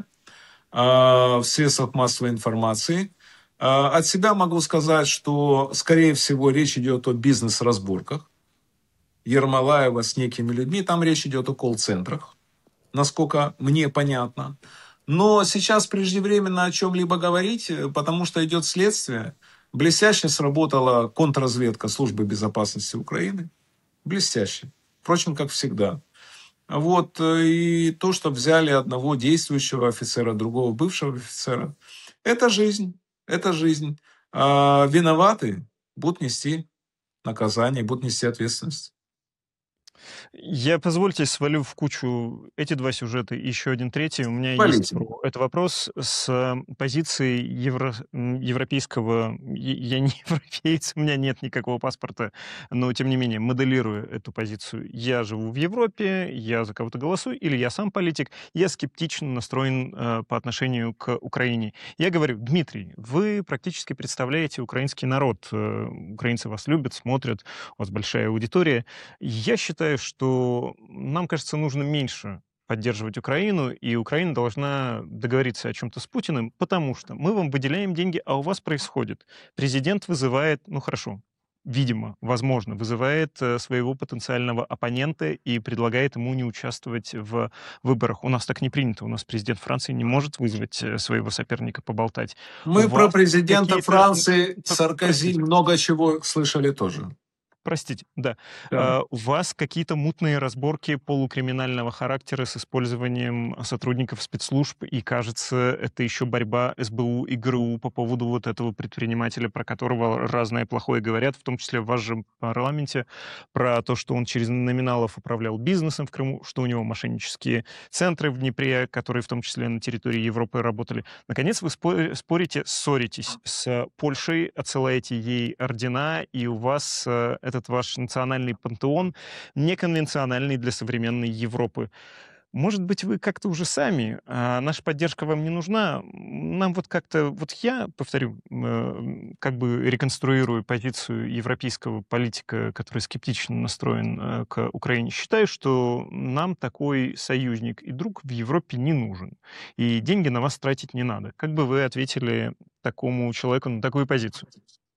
в средствах массовой информации. От себя могу сказать, что, скорее всего, речь идет о бизнес-разборках Ермолаева с некими людьми. Там речь идет о колл-центрах, насколько мне понятно. Но сейчас преждевременно о чем-либо говорить, потому что идет следствие. Блестяще сработала контрразведка Службы безопасности Украины. Блестяще. Впрочем, как всегда. Вот, и то, что взяли одного действующего офицера, другого бывшего офицера, это жизнь. Это жизнь. Виноваты будут нести наказание, будут нести ответственность. Я, позвольте, свалю в кучу эти два сюжета и еще один третий. У меня есть Валите. про это вопрос с позиции европейского... Я не европеец, у меня нет никакого паспорта, но, тем не менее, моделирую эту позицию. Я живу в Европе, я за кого-то голосую, или я сам политик, я скептично настроен по отношению к Украине. Я говорю: Дмитрий, вы практически представляете украинский народ. Украинцы вас любят, смотрят, у вас большая аудитория. Я считаю, что нам, кажется, нужно меньше поддерживать Украину, и Украина должна договориться о чем-то с Путиным, потому что мы вам выделяем деньги, а у вас происходит. Президент вызывает, ну хорошо, видимо, возможно, вызывает своего потенциального оппонента и предлагает ему не участвовать в выборах. У нас так не принято. У нас президент Франции не может вызвать своего соперника поболтать. У Мы про вас президента какие-то... Франции Саркози Простите. много чего слышали тоже. Простите, да. Да. У вас какие-то мутные разборки полукриминального характера с использованием сотрудников спецслужб, и, кажется, это еще борьба СБУ и ГРУ по поводу вот этого предпринимателя, про которого разное плохое говорят, в том числе в вашем парламенте, про то, что он через номиналов управлял бизнесом в Крыму, что у него мошеннические центры в Днепре, которые в том числе на территории Европы работали. Наконец, вы спорите, ссоритесь с Польшей, отсылаете ей ордена, и у вас этот ваш национальный пантеон неконвенциональный для современной Европы. Может быть, вы как-то уже сами, наша поддержка вам не нужна. Нам вот как-то, вот я, повторю, как бы реконструирую позицию европейского политика, который скептично настроен к Украине. Считаю, что нам такой союзник и друг в Европе не нужен. И деньги на вас тратить не надо. Как бы вы ответили такому человеку на такую позицию?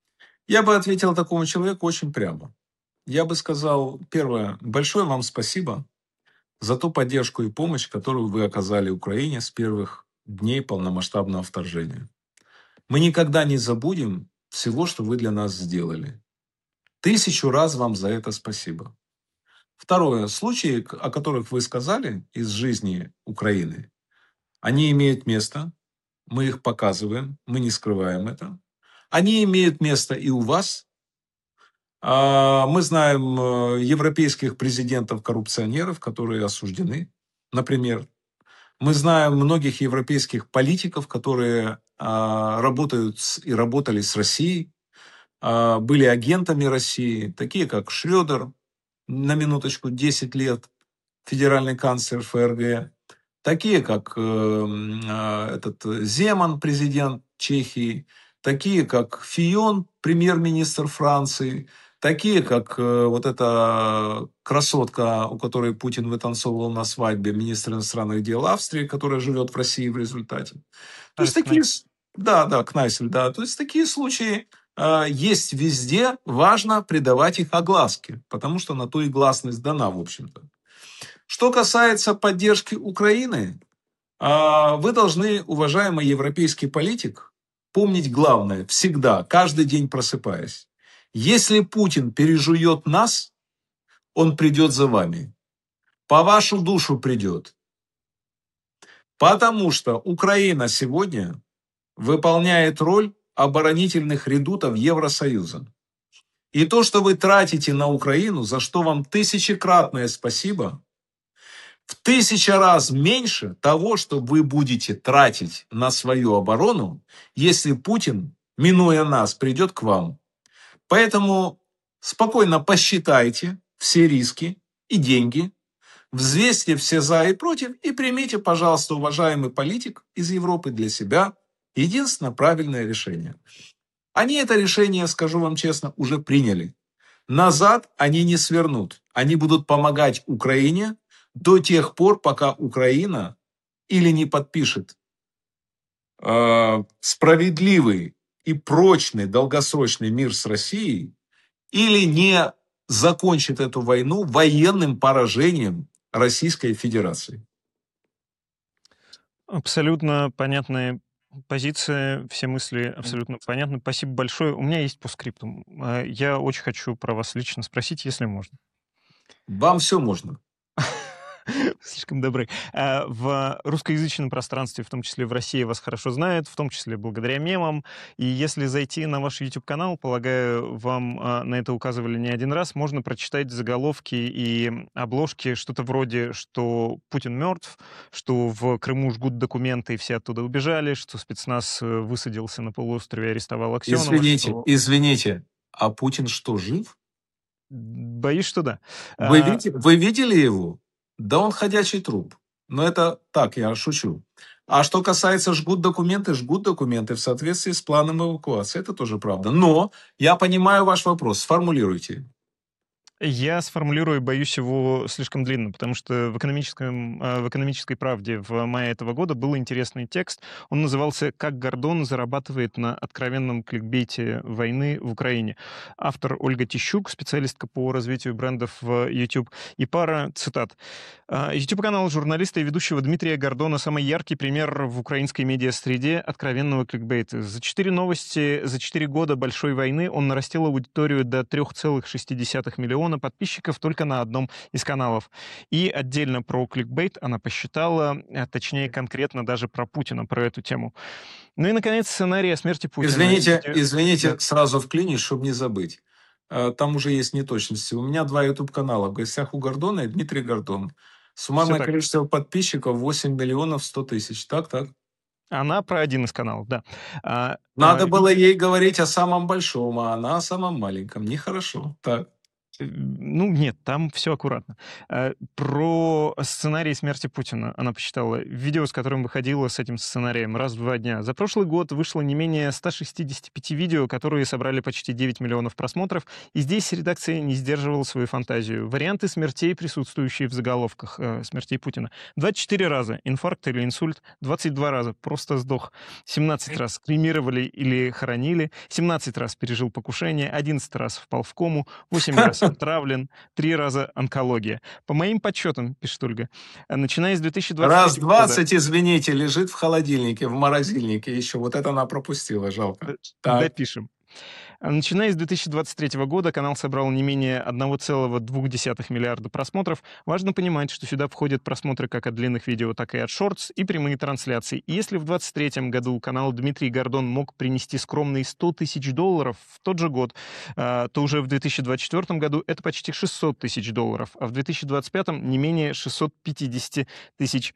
Я бы ответил такому человеку очень прямо. Я бы сказал, первое, большое вам спасибо за ту поддержку и помощь, которую вы оказали Украине с первых дней полномасштабного вторжения. Мы никогда не забудем всего, что вы для нас сделали. 1000 раз вам за это спасибо. Второе, случаи, о которых вы сказали из жизни Украины, они имеют место, мы их показываем, мы не скрываем это. Они имеют место и у вас. Мы знаем европейских президентов-коррупционеров, которые осуждены. например. Мы знаем многих европейских политиков, которые работают и работали с Россией, были агентами России, такие как Шредер, на минуточку 10 лет, федеральный канцлер ФРГ, такие как Земан, президент Чехии, такие как Фион, премьер-министр Франции, такие как вот эта красотка, у которой Путин вытанцовывал на свадьбе, министр иностранных дел Австрии, которая живет в России в результате. То есть Альф такие, Кнайс. да, Кнайсель, да, то есть такие случаи есть везде, важно придавать их огласке, потому что на то и гласность дана, в общем-то. Что касается поддержки Украины, вы должны, уважаемый европейский политик, помнить главное всегда, каждый день просыпаясь. Если Путин пережует нас, он придет за вами. По вашу душу придет. Потому что Украина сегодня выполняет роль оборонительных редутов Евросоюза. И то, что вы тратите на Украину, за что вам тысячекратное спасибо, в 1000 раз меньше того, что вы будете тратить на свою оборону, если Путин, минуя нас, придет к вам. Поэтому спокойно посчитайте все риски и деньги, взвесьте все за и против и примите, пожалуйста, уважаемый политик из Европы, для себя единственно правильное решение. Они это решение, скажу вам честно, уже приняли. Назад они не свернут. Они будут помогать Украине до тех пор, пока Украина или не подпишет справедливый и прочный долгосрочный мир с Россией, или не закончит эту войну военным поражением Российской Федерации. Абсолютно понятная позиция, все мысли абсолютно понятны. Спасибо большое. У меня есть постскриптум. Я очень хочу про вас лично спросить, если можно. Вам все можно. Слишком добры. В русскоязычном пространстве, в том числе в России, вас хорошо знают, в том числе благодаря мемам. И если зайти на ваш YouTube-канал, полагаю, вам на это указывали не один раз, можно прочитать заголовки и обложки, что-то вроде, что Путин мертв, что в Крыму жгут документы и все оттуда убежали, что спецназ высадился на полуострове и арестовал Аксенова, что... Извините, а Путин что, жив? Боюсь, что да. Вы видели его? Да он ходячий труп. Но это так, я шучу. А что касается жгут документы в соответствии с планом эвакуации. Это тоже правда. Но я понимаю ваш вопрос. Сформулируйте. Я сформулирую, боюсь, его слишком длинно, потому что в экономической правде в мае этого года был интересный текст. Он назывался «Как Гордон зарабатывает на откровенном кликбейте войны в Украине». Автор Ольга Тищук, специалистка по развитию брендов в YouTube. И пара цитат. YouTube-канал журналиста и ведущего Дмитрия Гордона — самый яркий пример в украинской медиа-среде откровенного кликбейта. За 4 новости, за 4 года большой войны он нарастил аудиторию до 3,6 миллиона подписчиков только на одном из каналов. И отдельно про кликбейт она посчитала, точнее конкретно даже про Путина, про эту тему. Ну и, наконец, сценарий о смерти Путина. Извините, Да. сразу вклинюсь, чтобы не забыть. Там уже есть неточности. У меня 2 YouTube-канала. В гостях у Гордона и Дмитрий Гордон. Все Суммарное так. количество подписчиков 8 миллионов 100 тысяч. Так. Она про один из каналов, да. Надо было ей говорить о самом большом, а она о самом маленьком. Нехорошо. Так. Ну, нет, там все аккуратно. Про сценарий смерти Путина она посчитала. Видео, с которым выходила с этим сценарием раз в 2 дня. За прошлый год вышло не менее 165 видео, которые собрали почти 9 миллионов просмотров. И здесь редакция не сдерживала свою фантазию. Варианты смертей, присутствующие в заголовках смертей Путина. 24 раза инфаркт или инсульт, 22 раза просто сдох, 17 раз кремировали или хоронили, 17 раз пережил покушение, 11 раз впал в кому, 8 раз отравлен, 3 раза онкология. По моим подсчетам, пишет Ольга, начиная с 2023 Раз года... 20, извините, лежит в холодильнике, в морозильнике еще. Вот это она пропустила, жалко. Так. Допишем. Начиная с 2023 года канал собрал не менее 1,2 миллиарда просмотров. Важно понимать, что сюда входят просмотры как от длинных видео, так и от шортс и прямые трансляции. И если в 2023 году канал Дмитрий Гордон мог принести скромные $100 тысяч в тот же год, то уже в 2024 году это почти $600 тысяч, а в 2025 не менее $650 тысяч.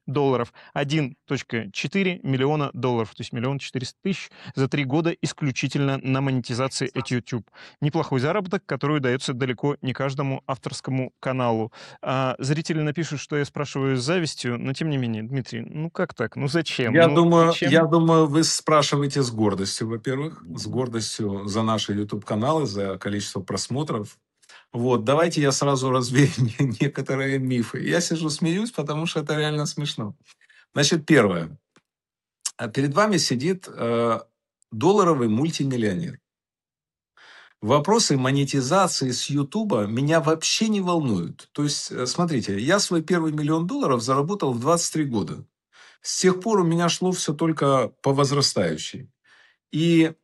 1,4 миллиона долларов, то есть 1 400 000 за 3 года исключительно на монетизации от YouTube. Неплохой заработок, который удается далеко не каждому авторскому каналу. Зрители напишут, что я спрашиваю с завистью, но тем не менее, Дмитрий, ну как так? Ну зачем? Я Ну думаю, зачем? я думаю, вы спрашиваете с гордостью, во-первых, с гордостью за наши YouTube-каналы, за количество просмотров. Вот, давайте я сразу развею некоторые мифы. Я сижу, смеюсь, потому что это реально смешно. Значит, первое. Перед вами сидит долларовый мультимиллионер. Вопросы монетизации с Ютуба меня вообще не волнуют. То есть, смотрите, я свой первый $1 миллион заработал в 23 года. С тех пор у меня шло все только по возрастающей. И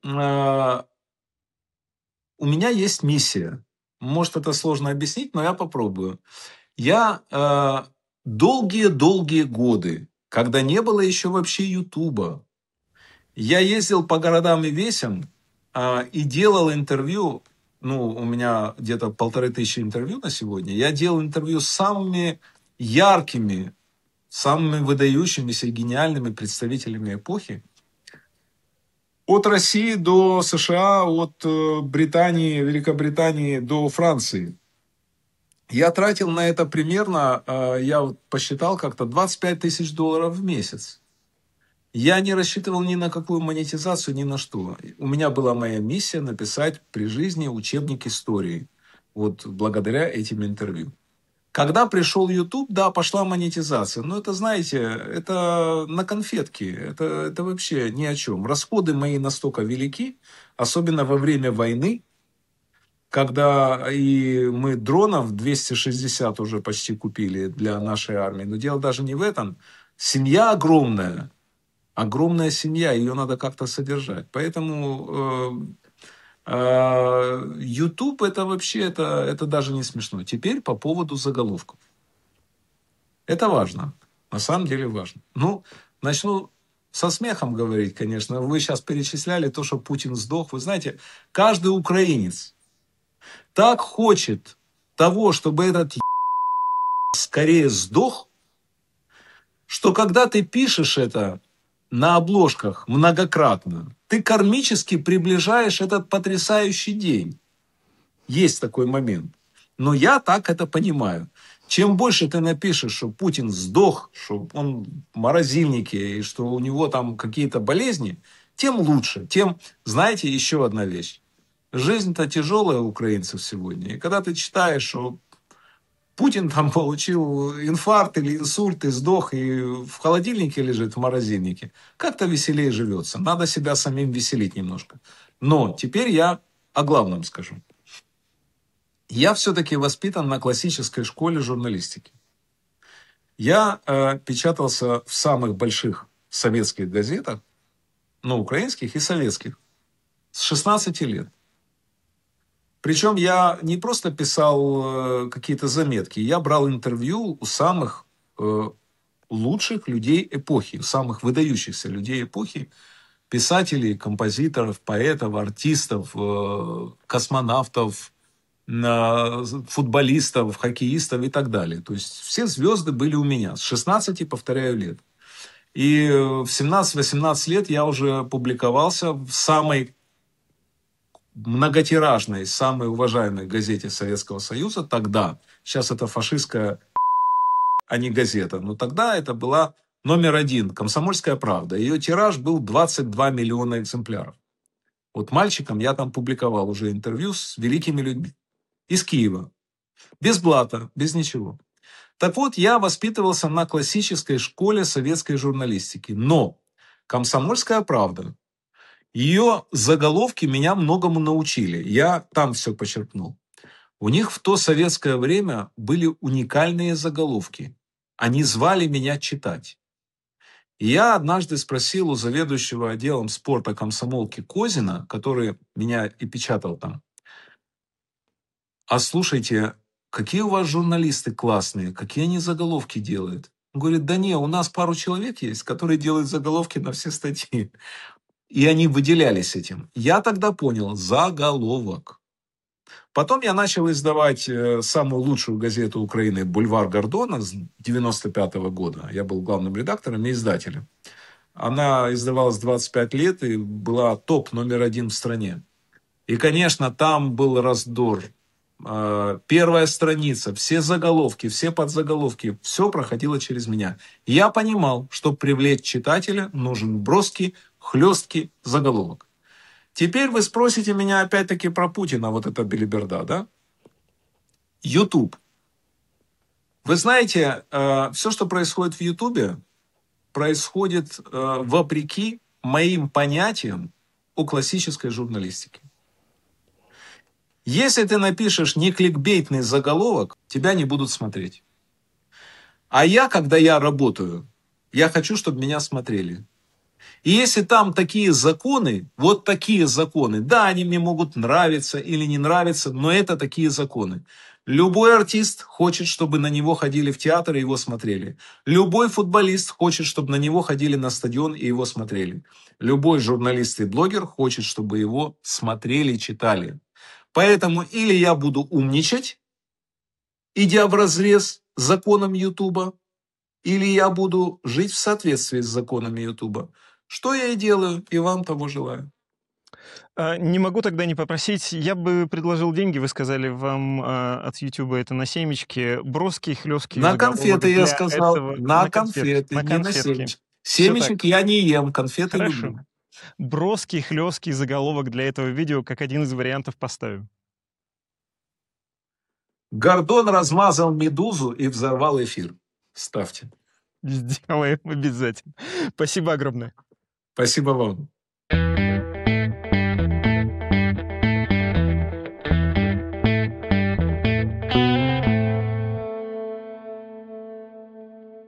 у меня есть миссия. Может, это сложно объяснить, но я попробую. Я долгие-долгие годы, когда не было еще вообще Ютуба, я ездил по городам и весям и делал интервью. Ну, у меня где-то 1500 интервью на сегодня. Я делал интервью с самыми яркими, самыми выдающимися и гениальными представителями эпохи. От России до США, от Британии, Великобритании до Франции. Я тратил на это примерно, я вот посчитал как-то, $25 тысяч в месяц. Я не рассчитывал ни на какую монетизацию, ни на что. У меня была моя миссия написать при жизни учебник истории. Вот благодаря этим интервью. Когда пришел YouTube, да, пошла монетизация. Но это, знаете, это на конфетке. Это вообще ни о чем. Расходы мои настолько велики, особенно во время войны, когда и мы дронов 260 уже почти купили для нашей армии. Но дело даже не в этом. Семья огромная. Огромная семья, ее надо как-то содержать. Поэтому YouTube это вообще, это даже не смешно. Теперь по поводу заголовков. Это важно. На самом деле важно. Ну, начну со смехом говорить, конечно. Вы сейчас перечисляли то, что Путин сдох. Вы знаете, каждый украинец так хочет того, чтобы этот скорее сдох, что когда ты пишешь это на обложках многократно, ты кармически приближаешь этот потрясающий день. Есть такой момент. Но я так это понимаю. Чем больше ты напишешь, что Путин сдох, что он в морозильнике и что у него там какие-то болезни, тем лучше. Тем, знаете, еще одна вещь. Жизнь-то тяжелая у украинцев сегодня. И когда ты читаешь, что Путин там получил инфаркт или инсульт и сдох, и в холодильнике лежит, в морозильнике, как-то веселее живется. Надо себя самим веселить немножко. Но теперь я о главном скажу. Я все-таки воспитан на классической школе журналистики. Я печатался в самых больших советских газетах, ну, украинских и советских, с 16 лет. Причем я не просто писал какие-то заметки, я брал интервью у самых лучших людей эпохи, самых выдающихся людей эпохи, писателей, композиторов, поэтов, артистов, космонавтов, футболистов, хоккеистов и так далее. То есть все звезды были у меня с 16, повторяю, лет. И в 17-18 лет я уже публиковался в самой многотиражной, самой уважаемой газете Советского Союза тогда. Сейчас это фашистская, а не газета. Но тогда это была номер 1, «Комсомольская правда». Ее тираж был 22 миллиона экземпляров. Вот мальчиком я там публиковал уже интервью с великими людьми. Из Киева. Без блата, без ничего. Так вот, я воспитывался на классической школе советской журналистики. Но «Комсомольская правда», ее заголовки меня многому научили. Я там все почерпнул. У них в то советское время были уникальные заголовки. Они звали меня читать. И я однажды спросил у заведующего отделом спорта комсомолки Козина, который меня и печатал там: а слушайте, какие у вас журналисты классные, какие они заголовки делают? Он говорит: да не, у нас пару человек есть, которые делают заголовки на все статьи. И они выделялись этим. Я тогда понял: заголовок. Потом я начал издавать самую лучшую газету Украины «Бульвар Гордона» с 95 года. Я был главным редактором и издателем. Она издавалась 25 лет и была топ номер один в стране. И, конечно, там был раздор. Первая страница, все заголовки, все подзаголовки, все проходило через меня. Я понимал, чтобы привлечь читателя, нужен броский, хлесткий заголовок. Теперь вы спросите меня опять-таки про Путина, вот эта белиберда, да? YouTube. Вы знаете, все, что происходит в YouTube, происходит вопреки моим понятиям о классической журналистике. Если ты напишешь не кликбейтный заголовок, тебя не будут смотреть. А я, когда я работаю, я хочу, чтобы меня смотрели. И если там такие законы, вот такие законы, да, они мне могут нравиться или не нравиться, но это такие законы. Любой артист хочет, чтобы на него ходили в театр и его смотрели. Любой футболист хочет, чтобы на него ходили на стадион и его смотрели. Любой журналист и блогер хочет, чтобы его смотрели и читали. Поэтому или я буду умничать, идя вразрез с законом Ютуба, или я буду жить в соответствии с законами Ютуба. Что я и делаю, и вам того желаю. Не могу тогда не попросить. Я бы предложил деньги, вы сказали, вам от Ютуба это на семечки. Броский, хлесткий На заголовок конфеты, я для сказал. этого... На На конфетки. конфеты, На не на конфетки. семечки. Все так. Семечек я не ем, конфеты Хорошо. люблю. Броский, хлесткий заголовок для этого видео, как один из вариантов поставим. Гордон размазал медузу и взорвал эфир. Ставьте. Сделаем обязательно. Спасибо огромное. Спасибо вам.